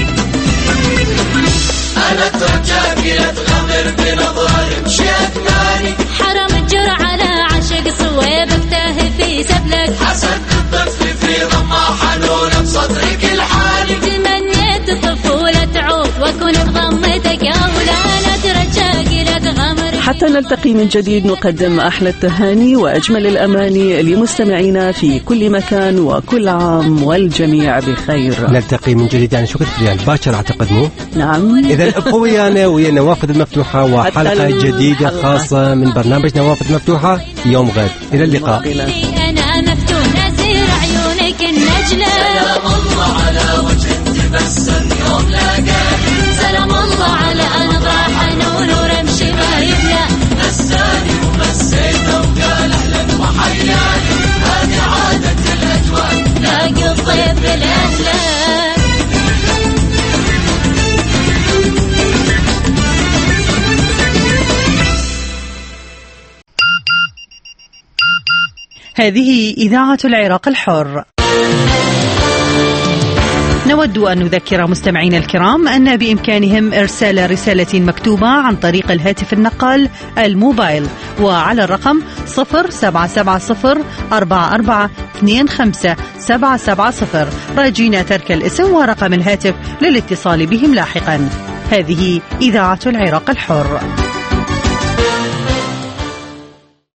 أنا ترجاكي لا تغامر بنظرة مشيت ناري،
حرام الجر على عشق صويبك تاهي في سبلك،
حسن الطفل في ضمة حنونة بصدرك الحالي،
تمنيت طفولة تعود واكون بضمتك يا ولا. أنا ترجاكي لا تغامر
حتى نلتقي من جديد نقدم أحلى التهاني وأجمل الأماني لمستمعينا في كل مكان، وكل عام والجميع بخير.
نلتقي من جديد يعني شكرا ريال باكر أعتقد مو؟
نعم.
إذا ابقوا ويانا ويا نوافذ المفتوحة وحلقة جديدة خاصة من برنامج نوافذ مفتوحة يوم غد. إلى اللقاء.
أنا مفتونة زير عيونك النجلة، سلام الله على وجه تبسم يوم لاقاني، سلام الله على نظرة حنون ورمشي ما يبلى، نساني ومسيته وقال أهلا وحياني، هذه عادة الأجواء لاقي الضيف بالأهلا.
هذه إذاعة العراق الحر. نود أن نذكر مستمعينا الكرام أن بإمكانهم إرسال رسالة مكتوبة عن طريق الهاتف النقال الموبايل وعلى الرقم 077044257770 راجين ترك الاسم ورقم الهاتف للاتصال بهم لاحقا. هذه إذاعة العراق الحر.